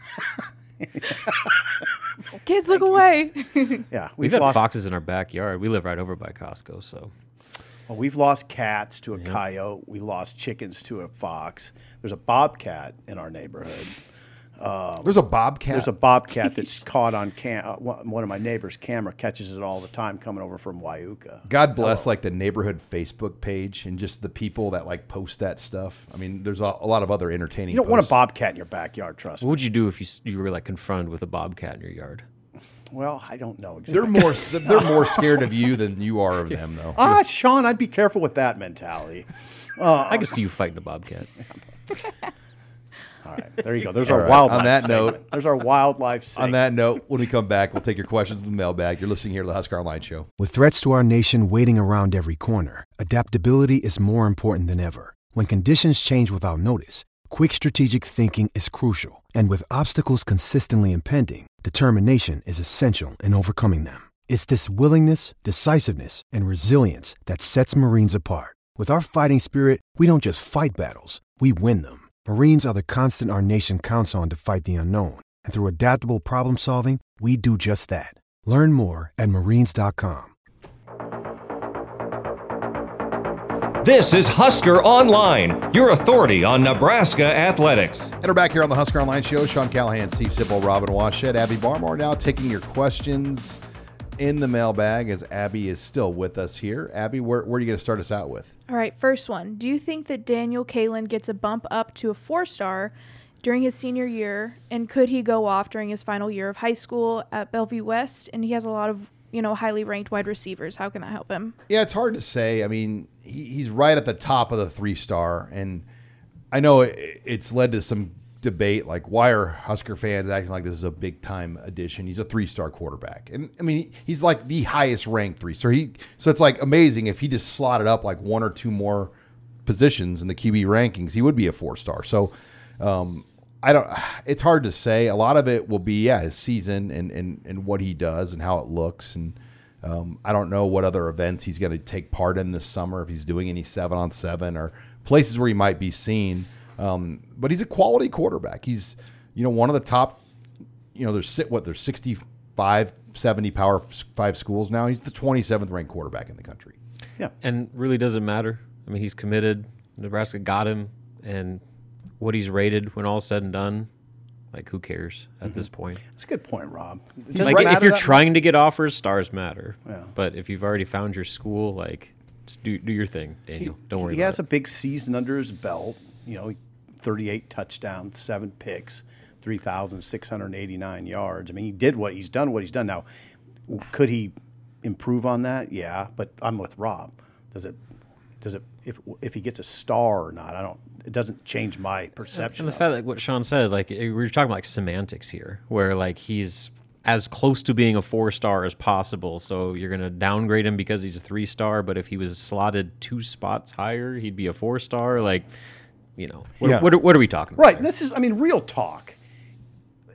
Kids, look away. yeah, We've, we've, had lost foxes in our backyard. We live right over by Costco, so well, we've lost cats to a coyote. We lost chickens to a fox. There's a bobcat in our neighborhood. There's a bobcat. There's a bobcat that's caught on cam. Uh, one one of my neighbor's camera catches it all the time coming over from Wyuka. God bless like the neighborhood Facebook page and just the people that like post that stuff. I mean, there's a, a lot of other entertaining. You don't want a posts. bobcat in your backyard, trust what me. would you do if you s- you were like confronted with a bobcat in your yard? Well, I don't know They're exactly. more they're more scared of you than you are of them, though. Ah, Sean, I'd be careful with that mentality. I could see you fighting a bobcat. All right, there you go. There's All our right, wildlife. on that segment. note- there's our wildlife. Segment. On that note, when we come back, we'll take your questions in the mailbag. You're listening here to the Husker Online Show. With threats to our nation waiting around every corner, adaptability is more important than ever. When conditions change without notice, quick strategic thinking is crucial. And with obstacles consistently impending, determination is essential in overcoming them. It's this willingness, decisiveness, and resilience that sets Marines apart. With our fighting spirit, we don't just fight battles, we win them. Marines are the constant our nation counts on to fight the unknown. And through adaptable problem solving, we do just that. Learn more at marines dot com. This is Husker Online, your authority on Nebraska athletics. And we're back here on the Husker Online Show. Sean Callahan, Steve Sipple, Robin Washett, Abby Barmore now taking your questions in the mailbag as Abby is still with us here. Abby, where, where are you going to start us out with? All right, first one. Do you think that Daniel Kalen gets a bump up to a four-star during his senior year, and could he go off during his final year of high school at Bellevue West? And he has a lot of, you know, highly ranked wide receivers. How can that help him? Yeah, it's hard to say. I mean, he, he's right at the top of the three-star, and I know it, it's led to some debate, like why are Husker fans acting like this is a big-time addition? He's a three-star quarterback, and I mean, he, he's like the highest-ranked three-star. He so it's like amazing if he just slotted up like one or two more positions in the Q B rankings, he would be a four-star. So um, I don't. It's hard to say. A lot of it will be yeah his season and and and what he does and how it looks and. Um, I don't know what other events he's going to take part in this summer, if he's doing any seven on seven or places where he might be seen. Um, but he's a quality quarterback. He's, you know, one of the top, you know, there's what there's sixty-five, seventy Power Five schools now. He's the twenty-seventh ranked quarterback in the country. Yeah. And really doesn't matter. I mean, he's committed. Nebraska got him, and what he's rated when all's said and done, like, who cares at Mm-hmm. this point? That's a good point, Rob. Does Like, it if matter you're that trying to get offers, stars matter. Yeah. But if you've already found your school, like, just do do your thing, Daniel. He, Don't worry he about has it. a big season under his belt. You know, thirty-eight touchdowns, seven picks, three thousand six hundred eighty-nine yards. I mean, he did what he's done. What he's done now, could he improve on that? Yeah, but I'm with Rob. Does it? Does it? If if he gets a star or not? I don't. It doesn't change my perception. And the of fact, like what Sean said, like we were talking about like semantics here, where like he's as close to being a four star as possible. So you're going to downgrade him because he's a three star, but if he was slotted two spots higher, he'd be a four star. Like, you know, what, Yeah. what, what, are we talking about? Right. This is, I mean, real talk.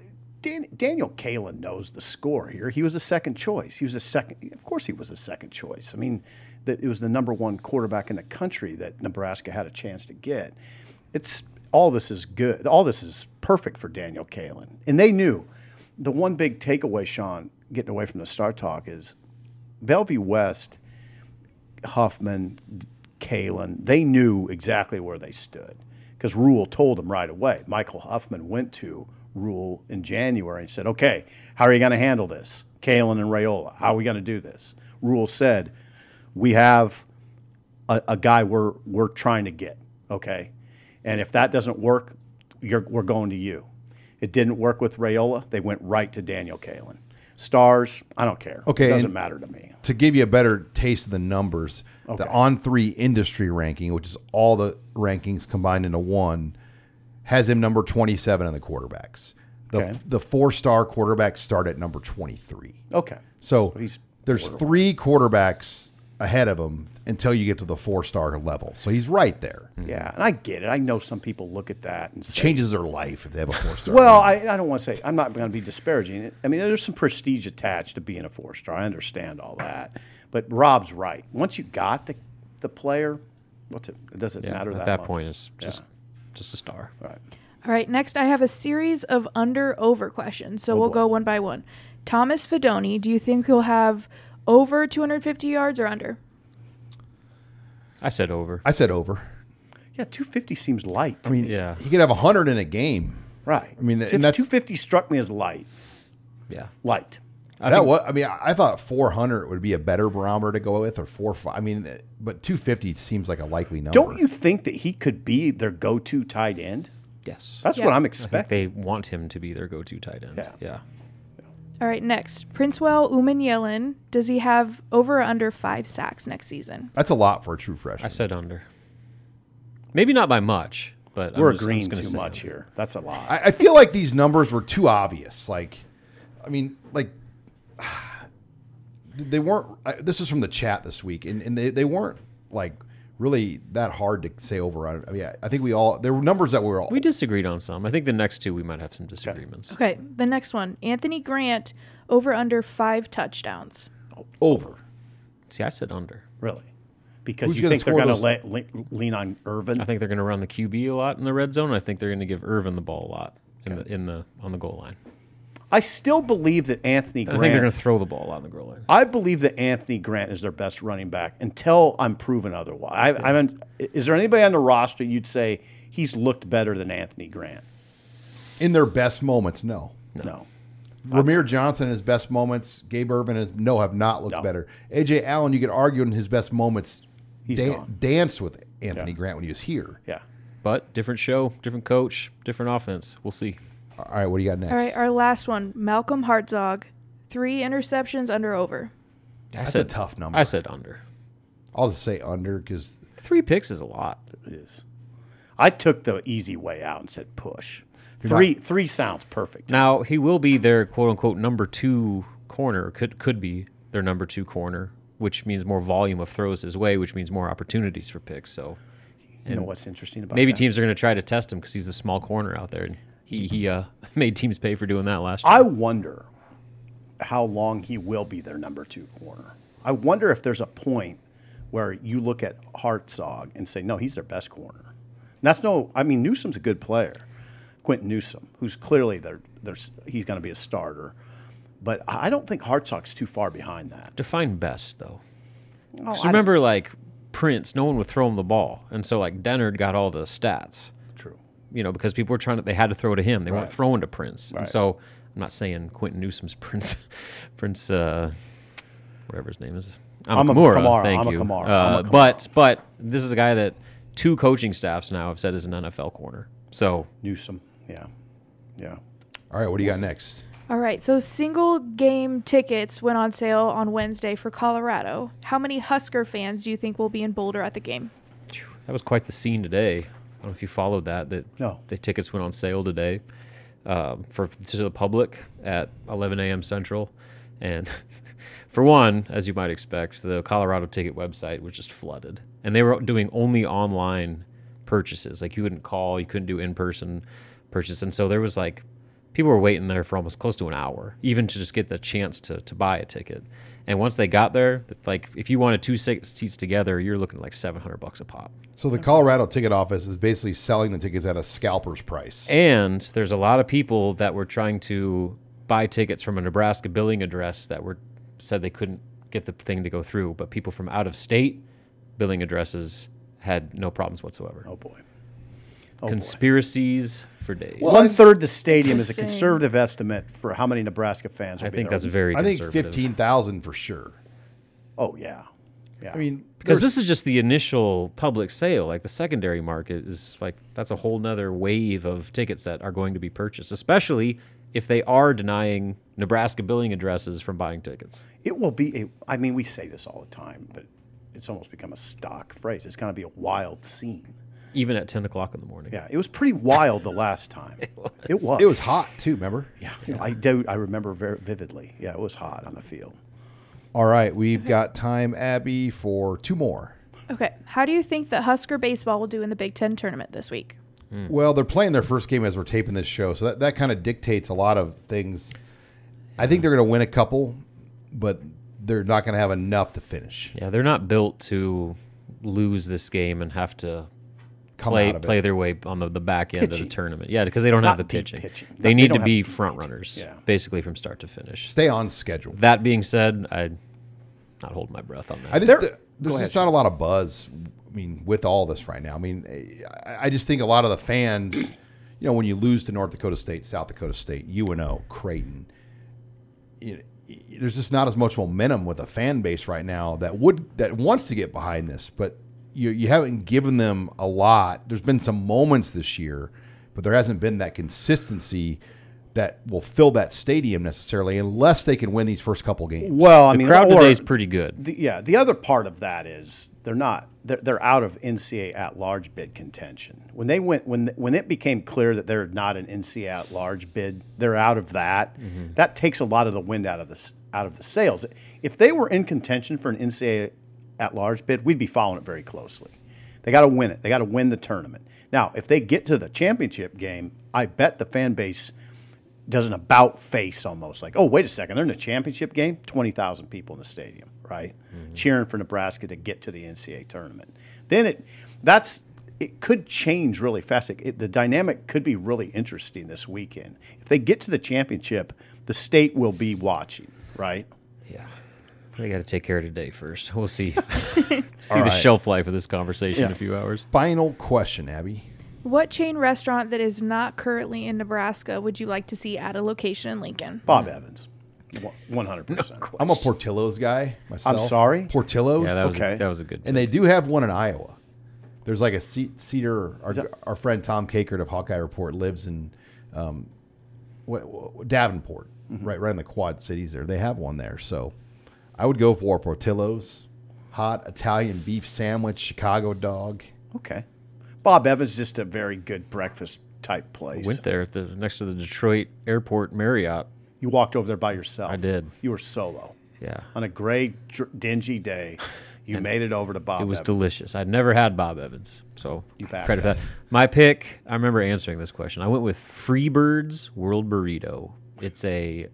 Dan, Daniel Kaelin knows the score here. He was a second choice. He was a second. Of course, he was a second choice. I mean, that it was the number one quarterback in the country that Nebraska had a chance to get. It's all this is good. All this is perfect for Daniel Kaelin, and they knew. The one big takeaway, Sean, getting away from the Star Talk, is Bellevue West, Huffman, Kaelin. They knew exactly where they stood because Rule told them right away. Michael Huffman went to Rule in January and said, okay, how are you going to handle this? Kaelin and Raiola, how are we going to do this? Rule said, we have a, a guy we're, we're trying to get, okay? And if that doesn't work, you're, we're going to you. It didn't work with Raiola. They went right to Daniel Kaelin. Stars, I don't care. Okay, it doesn't matter to me. To give you a better taste of the numbers, Okay. the On three industry ranking, which is all the rankings combined into one, has him number twenty-seven in the quarterbacks. The Okay. the four-star quarterbacks start at number twenty-three. Okay. So, So he's there's borderline. three quarterbacks ahead of him until you get to the four-star level. So he's right there. Yeah, and I get it. I know some people look at that and say, Changes their life if they have a four-star. well, I, I don't want to say, I'm not going to be disparaging. I mean, there's some prestige attached to being a four-star. I understand all that. But Rob's right. Once you got the, the player, what's it? It doesn't Yeah, matter at that that much. point, it's Yeah. just just a star. Right. All right, next I have a series of under-over questions, so Oh, we'll boy. go one by one. Thomas Fedoni, do you think he'll have over two hundred fifty yards or under? I said over. I said over. Yeah, two fifty seems light. I mean, Yeah. he could have one hundred in a game. right. I mean, Two- and that's two fifty struck me as light. Yeah. Light. I that think- was, I mean, I I thought four hundred would be a better barometer to go with, or four. I mean, but two fifty seems like a likely number. Don't you think that he could be their go-to tight end? Yes. That's Yeah. what I'm I think expecting. they want him to be their go-to tight end. Yeah. Yeah. All right, next. Princewell Umanyalan, does he have over or under five sacks next season? That's a lot for a true freshman. I said under. Maybe not by much, but We're I'm just, I'm agreeing just gonna too say much under. here. That's a lot. I, I feel like these numbers were too obvious. Like, I mean, like they weren't. I, this is from the chat this week, and, and they, they weren't like really that hard to say over. I mean, I think we all there were numbers that were all We disagreed on some. I think the next two we might have some disagreements. Okay, the next one. Anthony Grant, over under five touchdowns. over. See, I said under. Really? Because Who's you gonna think they're score going to those- le- le- lean on Irvin? I think they're going to run the Q B a lot in the red zone. I think they're going to give Irvin the ball a lot in the in the on the goal line. I still believe that Anthony I Grant. think they're going to throw the ball on the goal line. I believe that Anthony Grant is their best running back until I'm proven otherwise. I, I mean, is there anybody on the roster you'd say he's looked better than Anthony Grant? In their best moments, no. No. Ramir Johnson in his best moments, Gabe Irvin is no have not looked No. better. A J Allen, you could argue in his best moments, He's dan- gone. danced with Anthony Yeah. Grant when he was here. Yeah. But different show, different coach, different offense. We'll see. All right, what do you got next? All right, our last one. Malcolm Hartzog, three interceptions under over. I That's said, a tough number. I said under. I'll just say under because Three picks is a lot. It is. I took the easy way out and said push. Three three sounds perfect. Now he will be their quote unquote number two corner. Could could be their number two corner, which means more volume of throws his way, which means more opportunities for picks. So You know what's interesting about maybe that? teams are going to try to test him because he's a small corner out there, and he he uh, made teams pay for doing that last year. I wonder how long he will be their number two corner. I wonder if there's a point where you look at Hartzog and say, no, he's their best corner. And that's no, I mean, Newsom's a good player. Quentin Newsom, who's clearly their, their, he's going to be a starter. But I don't think Hartzog's too far behind that. Define best though. Oh, Just I remember, like Prince, no one would throw him the ball, and so like Dennard got all the stats. True. You know, because people were trying to, they had to throw to him. They weren't Right. throwing to Prince. And Right. so I'm not saying Quentin Newsom's Prince, Prince, uh, whatever his name is. I'm a Kamara, Kamara, Thank I'm a you. Kamara, Uh, I'm a Kamara. But but this is a guy that two coaching staffs now have said is an N F L corner. So Newsom, yeah. Yeah. all right, what do you got next? All right, so single game tickets went on sale on Wednesday for Colorado. How many Husker fans do you think will be in Boulder at the game? that was quite the scene today. I don't know if you followed that. That No. the tickets went on sale today um, for to the public at eleven a.m. Central, and for one, as you might expect, the Colorado ticket website was just flooded, and they were doing only online purchases. Like you couldn't call, you couldn't do in person purchase, and so there was like people were waiting there for almost close to an hour, even to just get the chance to to buy a ticket. And once they got there, like if you wanted two seats together, you're looking at like seven hundred bucks a pop. So the Colorado ticket office is basically selling the tickets at a scalper's price. And there's a lot of people that were trying to buy tickets from a Nebraska billing address that were said they couldn't get the thing to go through, but people from out of state billing addresses had no problems whatsoever. Oh boy. Oh Conspiracies boy. for days. Well, One third the stadium is a conservative estimate for how many Nebraska fans will I be think there. that's very I think conservative. fifteen thousand for sure. Oh yeah. Yeah. I mean, because this is just the initial public sale. Like the secondary market is like, that's a whole nother wave of tickets that are going to be purchased, especially if they are denying Nebraska billing addresses from buying tickets. It will be a, I mean, we say this all the time, but it's almost become a stock phrase. It's going to be a wild scene. Even at ten o'clock in the morning. Yeah, it was pretty wild the last time. it, was. it was. It was hot too, remember? Yeah, yeah. I do. I remember very vividly. Yeah, it was hot on the field. All right, we've got time, Abby, for two more. Okay. How do you think that Husker baseball will do in the Big Ten tournament this week? Mm. Well, they're playing their first game as we're taping this show, so that, that kind of dictates a lot of things. I think they're going to win a couple, but they're not going to have enough to finish. Yeah, they're not built to lose this game and have to Come play out of play it. their way on the, the back end Pitching. of the tournament. Yeah, because they don't Not have the deep pitching. pitching. They They need don't to be have deep front pitching. runners, Yeah. basically from start to finish. Stay on schedule. That being said, I'm not holding my breath on that. I just There- th- there's Go just ahead, not a lot of buzz. I mean, with all this right now. I mean, I, I just think a lot of the fans, you know, when you lose to North Dakota State, South Dakota State, U N O, Creighton, you know, there's just not as much momentum with a fan base right now that would that wants to get behind this, but you you haven't given them a lot. There's been some moments this year, but there hasn't been that consistency that will fill that stadium necessarily, unless they can win these first couple games. Well, I the mean, crowd or today is pretty good. The, yeah, the other part of that is they're not they're, they're out of N C A A at-large bid contention. When they went when when it became clear that they're not an N C A A at-large bid, they're out of that. Mm-hmm. That takes a lot of the wind out of the out of the sails. If they were in contention for an N C A A at-large bid, we'd be following it very closely. They got to win it. They got to win the tournament. Now, if they get to the championship game, I bet the fan base does an about face almost like, oh, wait a second, they're in the championship game, twenty thousand people in the stadium, right? Mm-hmm. Cheering for Nebraska to get to the N C A A tournament. Then it that's it could change really fast. It, it, the dynamic could be really interesting this weekend. If they get to the championship, the state will be watching, right? Yeah. They got to take care of today first. We'll see. see All the right. shelf life of this conversation Yeah. in a few hours. Final question, Abby. What chain restaurant that is not currently in Nebraska would you like to see at a location in Lincoln? Bob Evans, one hundred percent. I'm a Portillo's guy myself. I'm sorry? Portillo's. Yeah, that was, Okay. a, that was a good And they do have one in Iowa. There's like a Ce- Cedar. Our, our friend Tom Kakert of Hawkeye Report lives in um, what, what, Davenport, Mm-hmm. right, right in the Quad Cities. There, they have one there. So, I would go for Portillo's, hot Italian beef sandwich, Chicago dog. Okay. Bob Evans is just a very good breakfast type place. Went there at the, next to the Detroit Airport Marriott. You walked over there by yourself. I did. You were solo. Yeah. On a gray, dr- dingy day, you made it over to Bob It was Evans. delicious. I'd never had Bob Evans, so You back credit for that. My pick, I remember answering this question. I went with Freebird's World Burrito. It's a,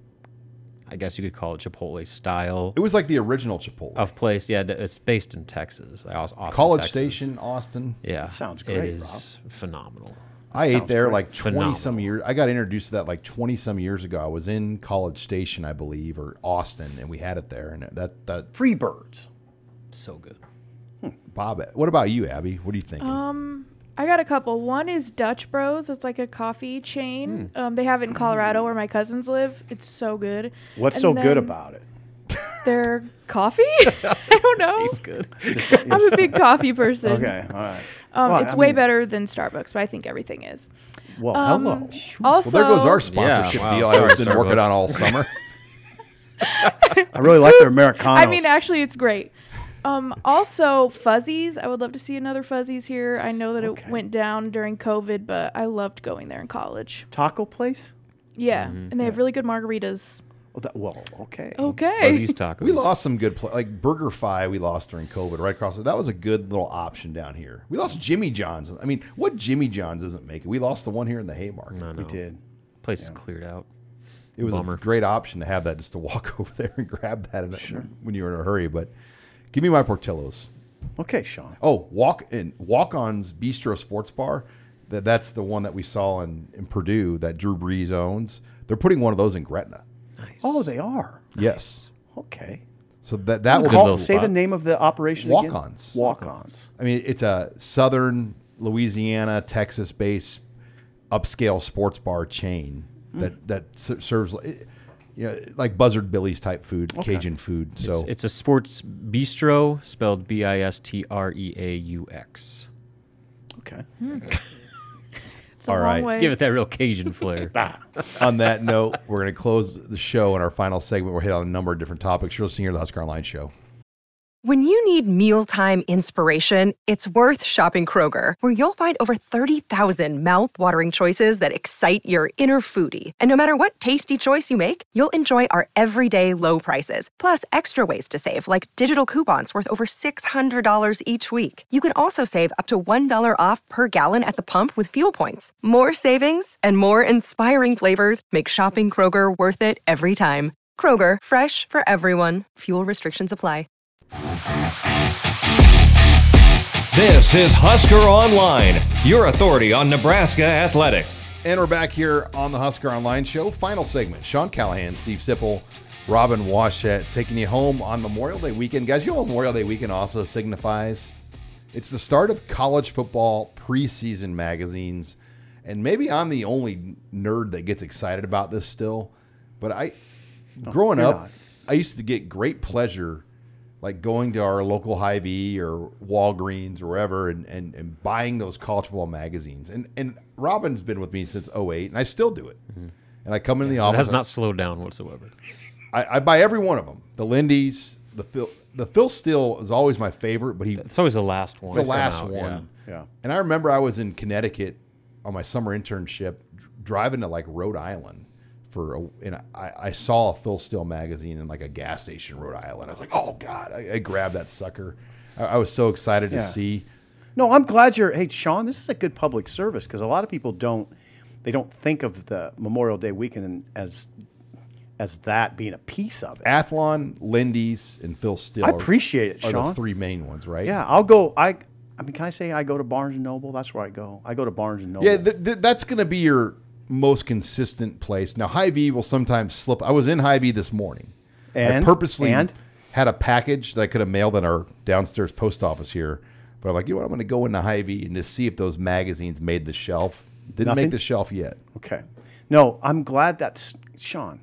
I guess you could call it Chipotle style It was like the original Chipotle. of place. Yeah, it's based in Texas. Austin, College Texas. Station, Austin. Yeah, That sounds It great, is phenomenal. I ate Sounds there great. like twenty some Phenomenal. years. I got introduced to that like twenty some years ago. I was in College Station, I believe, or Austin, and we had it there. And that that Free birds. So good. Bob. What about you, Abby? What do you think? Um, I got a couple. One is Dutch Bros. It's like a coffee chain. Um, they have it in Colorado where my cousins live. It's so good. What's And so good then about it? Their coffee? I don't know. Tastes good. I'm a big coffee person. Okay, all right. Um, Well, it's I way mean- better than Starbucks, but I think everything is. Well, Um, hello. Also, well, there goes our sponsorship Yeah, wow. deal. Sorry, I've been working Starbucks. on all summer. I really like their Americanos. I mean, actually, it's great. Um, also, Fuzzies. I would love to see another Fuzzies here. I know that Okay. it went down during COVID, but I loved going there in college. Taco place? Yeah, and they have really good margaritas. Well, that, well okay. Okay. Fuzzy's tacos. We lost some good pla like Burger Fi. We lost during COVID right across. That was a good little option down here. We lost Jimmy John's. I mean, what Jimmy John's doesn't make it? We lost the one here in the Haymarket. I know. We did. Place is cleared out. It was Bummer. a great option to have that, just to walk over there and grab that in, sure. when you were in a hurry. But give me my Portillo's. Okay, Sean. Oh, walk in Walk-On's Bistro Sports Bar. That that's the one that we saw in, in Purdue that Drew Brees owns. They're putting one of those in Gretna. Nice. Oh, they are. Yes. Okay. So that that will call, say the name of the operation. Walk-Ons. Again? Walk-Ons. I mean, it's a Southern Louisiana, Texas-based upscale sports bar chain that mm. that serves, you know, like Buzzard Billy's type food, okay. Cajun food. So it's, it's a sports bistro spelled B I S T R E A U X. Okay. All right. Let's give it that real Cajun flair. On that note, we're going to close the show in our final segment. We'll hit on a number of different topics. You're listening here to the Husker Online Show. When you need mealtime inspiration, it's worth shopping Kroger, where you'll find over thirty thousand mouth-watering choices that excite your inner foodie. And no matter what tasty choice you make, you'll enjoy our everyday low prices, plus extra ways to save, like digital coupons worth over six hundred dollars each week. You can also save up to one dollar off per gallon at the pump with fuel points. More savings and more inspiring flavors make shopping Kroger worth it every time. Kroger, fresh for everyone. Fuel restrictions apply. This is Husker Online, your authority on Nebraska athletics. And we're back here on the Husker Online Show. Final segment. Sean Callahan, Steve Sipple, Robin Washut taking you home on Memorial Day weekend. Guys, you know what Memorial Day weekend also signifies? It's the start of college football preseason magazines. And maybe I'm the only nerd that gets excited about this still. But I, no, growing up, not. I used to get great pleasure like going to our local Hy-Vee or Walgreens or wherever and, and, and buying those college football magazines. And and Robin's been with me since oh eight, and I still do it. Mm-hmm. And I come into the yeah, office. It has not slowed down whatsoever. I, I buy every one of them. The Lindy's, the Phil, the Phil Steele is always my favorite, but he it's always the last one. It's the last out, one. Yeah. yeah. And I remember I was in Connecticut on my summer internship, driving to like Rhode Island. For a, and I, I saw a Phil Steele magazine in like a gas station in Rhode Island. I was like, oh God, I, I grabbed that sucker. I, I was so excited yeah. to see. No, I'm glad you're, hey, Sean, this is a good public service because a lot of people don't, they don't think of the Memorial Day weekend as as that being a piece of it. Athlon, Lindy's, and Phil Steele. I appreciate it, are Sean. the three main ones, right? Yeah, I'll go, I I mean, can I say I go to Barnes and Noble? That's where I go. I go to Barnes and Noble. Yeah, th- th- that's going to be your most consistent place. Now, Hy-Vee will sometimes slip. I was in Hy-Vee this morning. And? I purposely and? had a package that I could have mailed in our downstairs post office here. But I'm like, you know what? I'm going to go into Hy-Vee and just see if those magazines made the shelf. Didn't Nothing? make the shelf yet. Okay. No, I'm glad that's, Sean,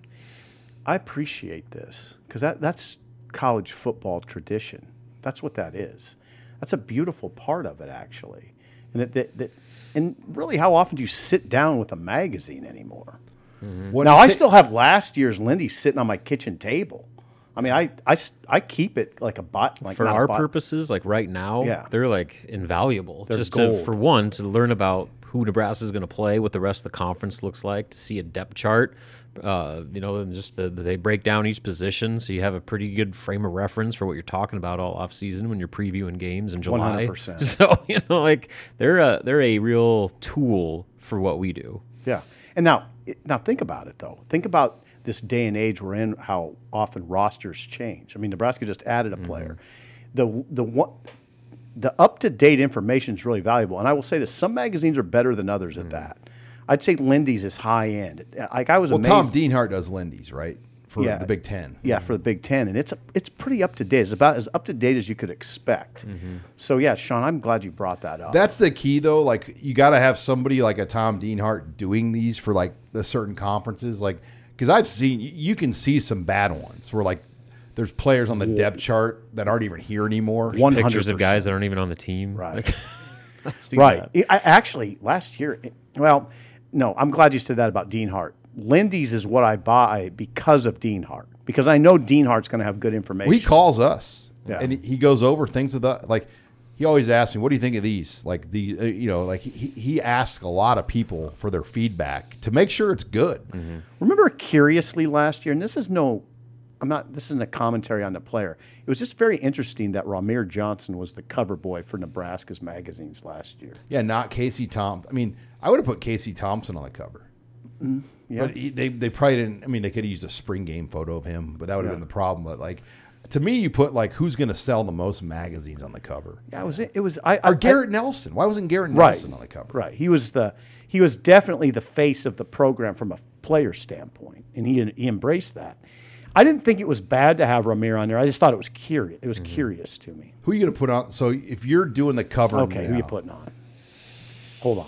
I appreciate this because that, that's college football tradition. That's what that is. That's a beautiful part of it, actually. And that, that, that and really, how often do you sit down with a magazine anymore? Mm-hmm. Now, I t- still have last year's Lindy sitting on my kitchen table. I mean, I, I, I keep it like a bot. Like for our purposes, like right now, yeah. they're like invaluable. They're Just gold. to, for one, to learn about who Nebraska is going to play, what the rest of the conference looks like, to see a depth chart. Uh, you know, and just the, they break down each position, so you have a pretty good frame of reference for what you're talking about all off season when you're previewing games in July. one hundred percent. So you know, like they're a, they're a real tool for what we do. Yeah, and now now think about it though. Think about this day and age we're in. How often rosters change. I mean, Nebraska just added a player. Mm-hmm. The the one. The up-to-date information is really valuable, and I will say this: some magazines are better than others mm. at that. I'd say Lindy's is high end. Like I was well, amazed. Tom Dienhart does Lindy's, right, for yeah. the Big Ten. Yeah, for the Big Ten, and it's it's pretty up to date. It's about as up to date as you could expect. Mm-hmm. So yeah, Sean, I'm glad you brought that up. That's the key, though. Like you got to have somebody like a Tom Dienhart doing these for like the certain conferences, like because I've seen you can see some bad ones where like. There's players on the depth chart that aren't even here anymore. There's pictures of guys that aren't even on the team. Right. Like, right. That. I, actually, last year, well, no, I'm glad you said that about Dienhart. Lindy's is what I buy because of Dienhart, because I know Dienhart's going to have good information. Well, he calls us, yeah. and he goes over things of the like. He always asks me, "What do you think of these?" Like the, uh, you know, like he he asks a lot of people for their feedback to make sure it's good. Mm-hmm. Remember, curiously last year, and this is no. I'm not. This isn't a commentary on the player. It was just very interesting that Ramir Johnson was the cover boy for Nebraska's magazines last year. Yeah, not Casey Thompson. I mean, I would have put Casey Thompson on the cover. Mm, yeah. But he, they they probably didn't. I mean, they could have used a spring game photo of him, but that would have Yeah. been the problem. But like, to me, you put like who's going to sell the most magazines on the cover? Yeah, it was. It was. I, Or I, Garrett Nelson. Why wasn't Garrett Right. Nelson on the cover? Right. He was the. He was definitely the face of the program from a player standpoint, and he he embraced that. I didn't think it was bad to have Ramir on there. I just thought it was curious. It was Mm-hmm. curious to me. Who are you going to put on? So if you're doing the cover, Okay, who now, you putting on? Hold on.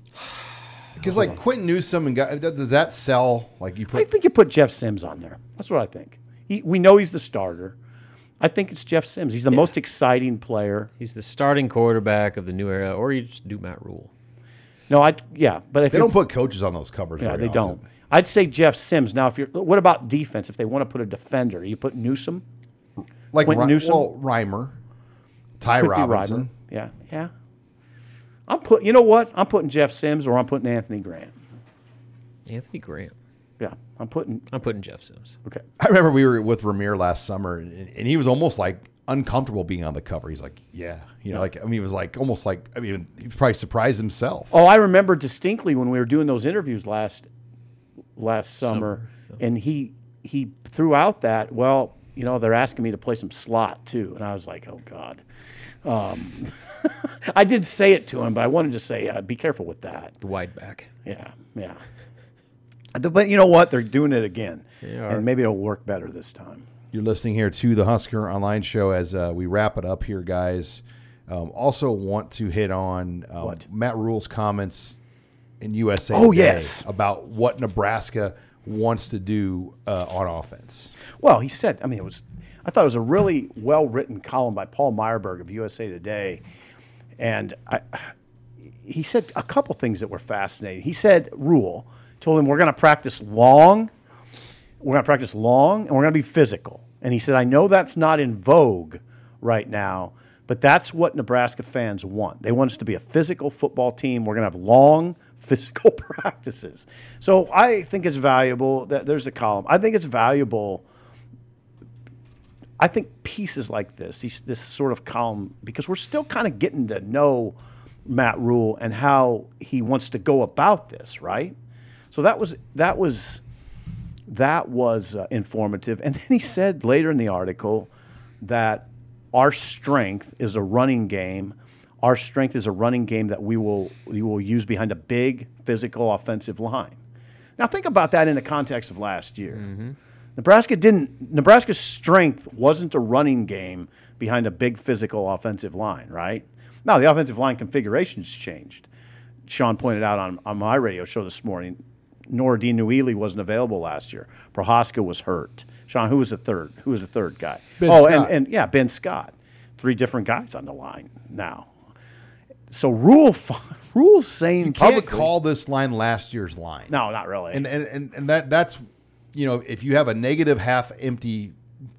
Because like Quentin Newsome and guy, does that sell? Like you I put think you put Jeff Sims on there. That's what I think. He, we know he's the starter. I think it's Jeff Sims. He's the most exciting player. He's the starting quarterback of the new era, or you just do Matt Rule. No, I yeah, but if they you- don't put coaches on those covers. Yeah, very they often. don't. I'd say Jeff Sims. Now, if you're, what about defense? If they want to put a defender, you put Newsome, Like Quentin Ry- Newsome, well, Reimer, Ty Could be Robinson. Reimer. Yeah, yeah. I'm put. You know what? I'm putting Jeff Sims, or I'm putting Anthony Grant. Anthony Grant. Yeah, I'm putting. I'm putting Jeff Sims. Okay. I remember we were with Ramir last summer, and, and he was almost like uncomfortable being on the cover. He's like, "Yeah, you know, like I mean, he was like almost like I mean, he probably surprised himself." Oh, I remember distinctly when we were doing those interviews last last summer, Summer, and he he threw out that, well, you know, they're asking me to play some slot too, and I was like, oh God. Um, I did say it to him, but I wanted to say, uh, be careful with that. The wide back. Yeah, yeah. But you know what? They're doing it again, They are. and maybe it'll work better this time. You're listening here to the Husker Online Show as uh, we wrap it up here, guys. Um, also want to hit on um, What? Matt Rule's comments in U S A Oh, Today yes. about what Nebraska wants to do uh, on offense. Well, he said, I mean, it was, I thought it was a really well-written column by Paul Meyerberg of U S A Today. And I, he said a couple things that were fascinating. He said, Rule told him, we're going to practice long, we're going to practice long, and we're going to be physical. And he said, I know that's not in vogue right now, but that's what Nebraska fans want. They want us to be a physical football team. We're going to have long physical practices. So I think it's valuable. That there's a column. I think it's valuable. I think pieces like this, these, this sort of column, because we're still kind of getting to know Matt Rule and how he wants to go about this, right? So that was that was that was uh, informative. And then he said later in the article that our strength is a running game. Our strength is a running game that we will we will use behind a big physical offensive line. Now think about that in the context of last year. Mm-hmm. Nebraska didn't. Nebraska's strength wasn't a running game behind a big physical offensive line, right? Now the offensive line configuration's changed. Sean pointed out on, on my radio show this morning, Noradine Nuili wasn't available last year. Prohaska was hurt. Sean, who was the third? Who was the third guy? Ben oh, Scott. and, and yeah, Ben Scott. Three different guys on the line now. So Rule Rule's saying You can't publicly, call this line last year's line. no, not really. And, and, and, and that that's, you know, if you have a negative half empty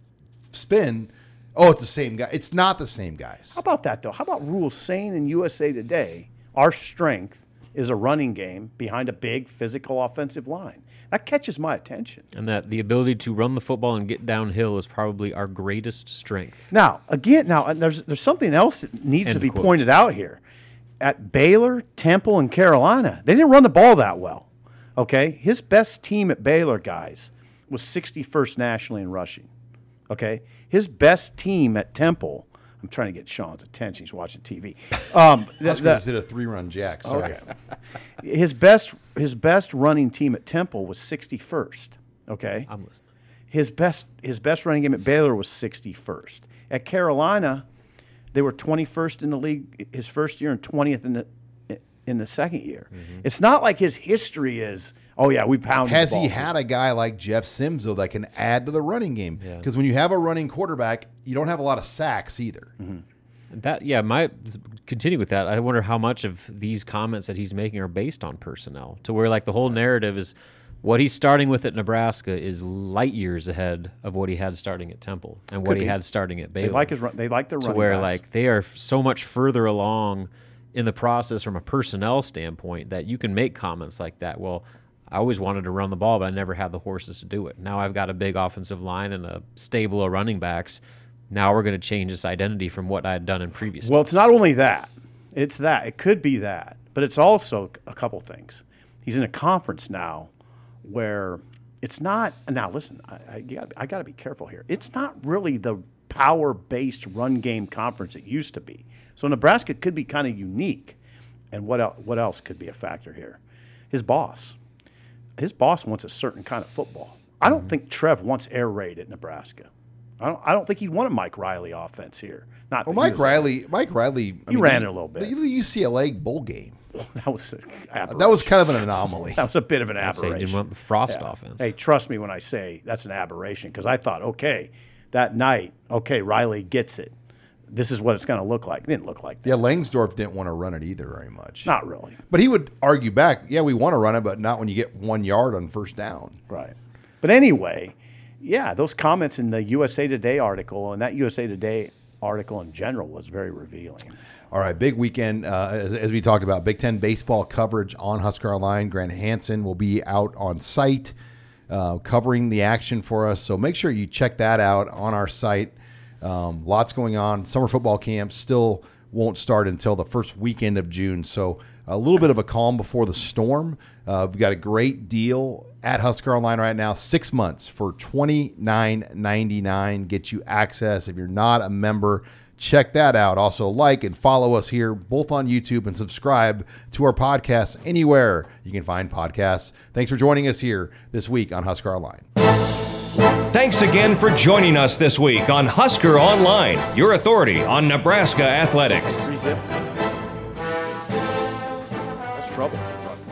spin, oh, it's the same guy. It's not the same guys. How about that, though? How about Rule saying in U S A Today, our strength is a running game behind a big physical offensive line? That catches my attention. And that the ability to run the football and get downhill is probably our greatest strength. Now, again, now uh, there's there's something else that needs End to be quote. pointed out here. At Baylor, Temple, and Carolina, they didn't run the ball that well. Okay, his best team at Baylor, guys, was sixty-first nationally in rushing. Okay, his best team at Temple. I'm trying to get Sean's attention. He's watching T V. Um, That's the- because did a three-run jack. Sorry. Okay. his best his best running team at Temple was sixty-first. Okay. I'm listening. His best his best running game at Baylor was sixty-first. At Carolina, they were twenty-first in the league his first year and twentieth in the in the second year. Mm-hmm. It's not like his history is, oh yeah, we pounded Has the ball. he had a guy like Jeff Sims, though, that can add to the running game? Yeah. Because when you have a running quarterback, you don't have a lot of sacks either. That yeah, my continue with that. I wonder how much of these comments that he's making are based on personnel, to where like the whole narrative is what he's starting with at Nebraska is light years ahead of what he had starting at Temple and what Could he be. had starting at Baylor. They like his run, they like their to running where backs. like they are so much further along in the process from a personnel standpoint that you can make comments like that. Well, I always wanted to run the ball, but I never had the horses to do it. Now I've got a big offensive line and a stable of running backs. Now we're going to change this identity from what I had done in previous. Well, it's not only that. It's that. It could be that. But it's also a couple things. He's in a conference now where it's not. Now, listen, I, I, you gotta, I got to be careful here. It's not really the power-based run game conference it used to be. So Nebraska could be kind of unique. And what el- what else could be a factor here? His boss. His boss wants a certain kind of football. I don't think Trev wants air raid at Nebraska. I don't. I don't think he'd want a Mike Riley offense here. Not Well, that he Mike was- Riley. Mike Riley. I He mean, ran the- it a little bit. The, the U C L A bowl game. That was an aberration. That was kind of an anomaly. That was a bit of an I'd say he aberration. didn't want the Frost Yeah. offense. Hey, trust me when I say that's an aberration, because I thought, okay, that night, okay, Riley gets it. This is what it's going to look like. It didn't look like that. Yeah, Langsdorff didn't want to run it either very much. Not really. But he would argue back, yeah, we want to run it, but not when you get one yard on first down. Right. But anyway, yeah, those comments in the U S A Today article, and that U S A Today article in general, was very revealing. All right, big weekend. Uh, as, as we talked about, Big Ten baseball coverage on Husker Online. Grant Hansen will be out on site uh, covering the action for us. So make sure you check that out on our site. Um, lots going on. Summer football camps still won't start until the first weekend of June. So a little bit of a calm before the storm. Uh, we've got a great deal at Husker Online right now. Six months for twenty-nine ninety-nine. Get you access. If you're not a member, check that out. Also, like and follow us here, both on YouTube, and subscribe to our podcasts anywhere you can find podcasts. Thanks for joining us here this week on Husker Online. Thanks again for joining us this week on Husker Online, your authority on Nebraska athletics. That's trouble.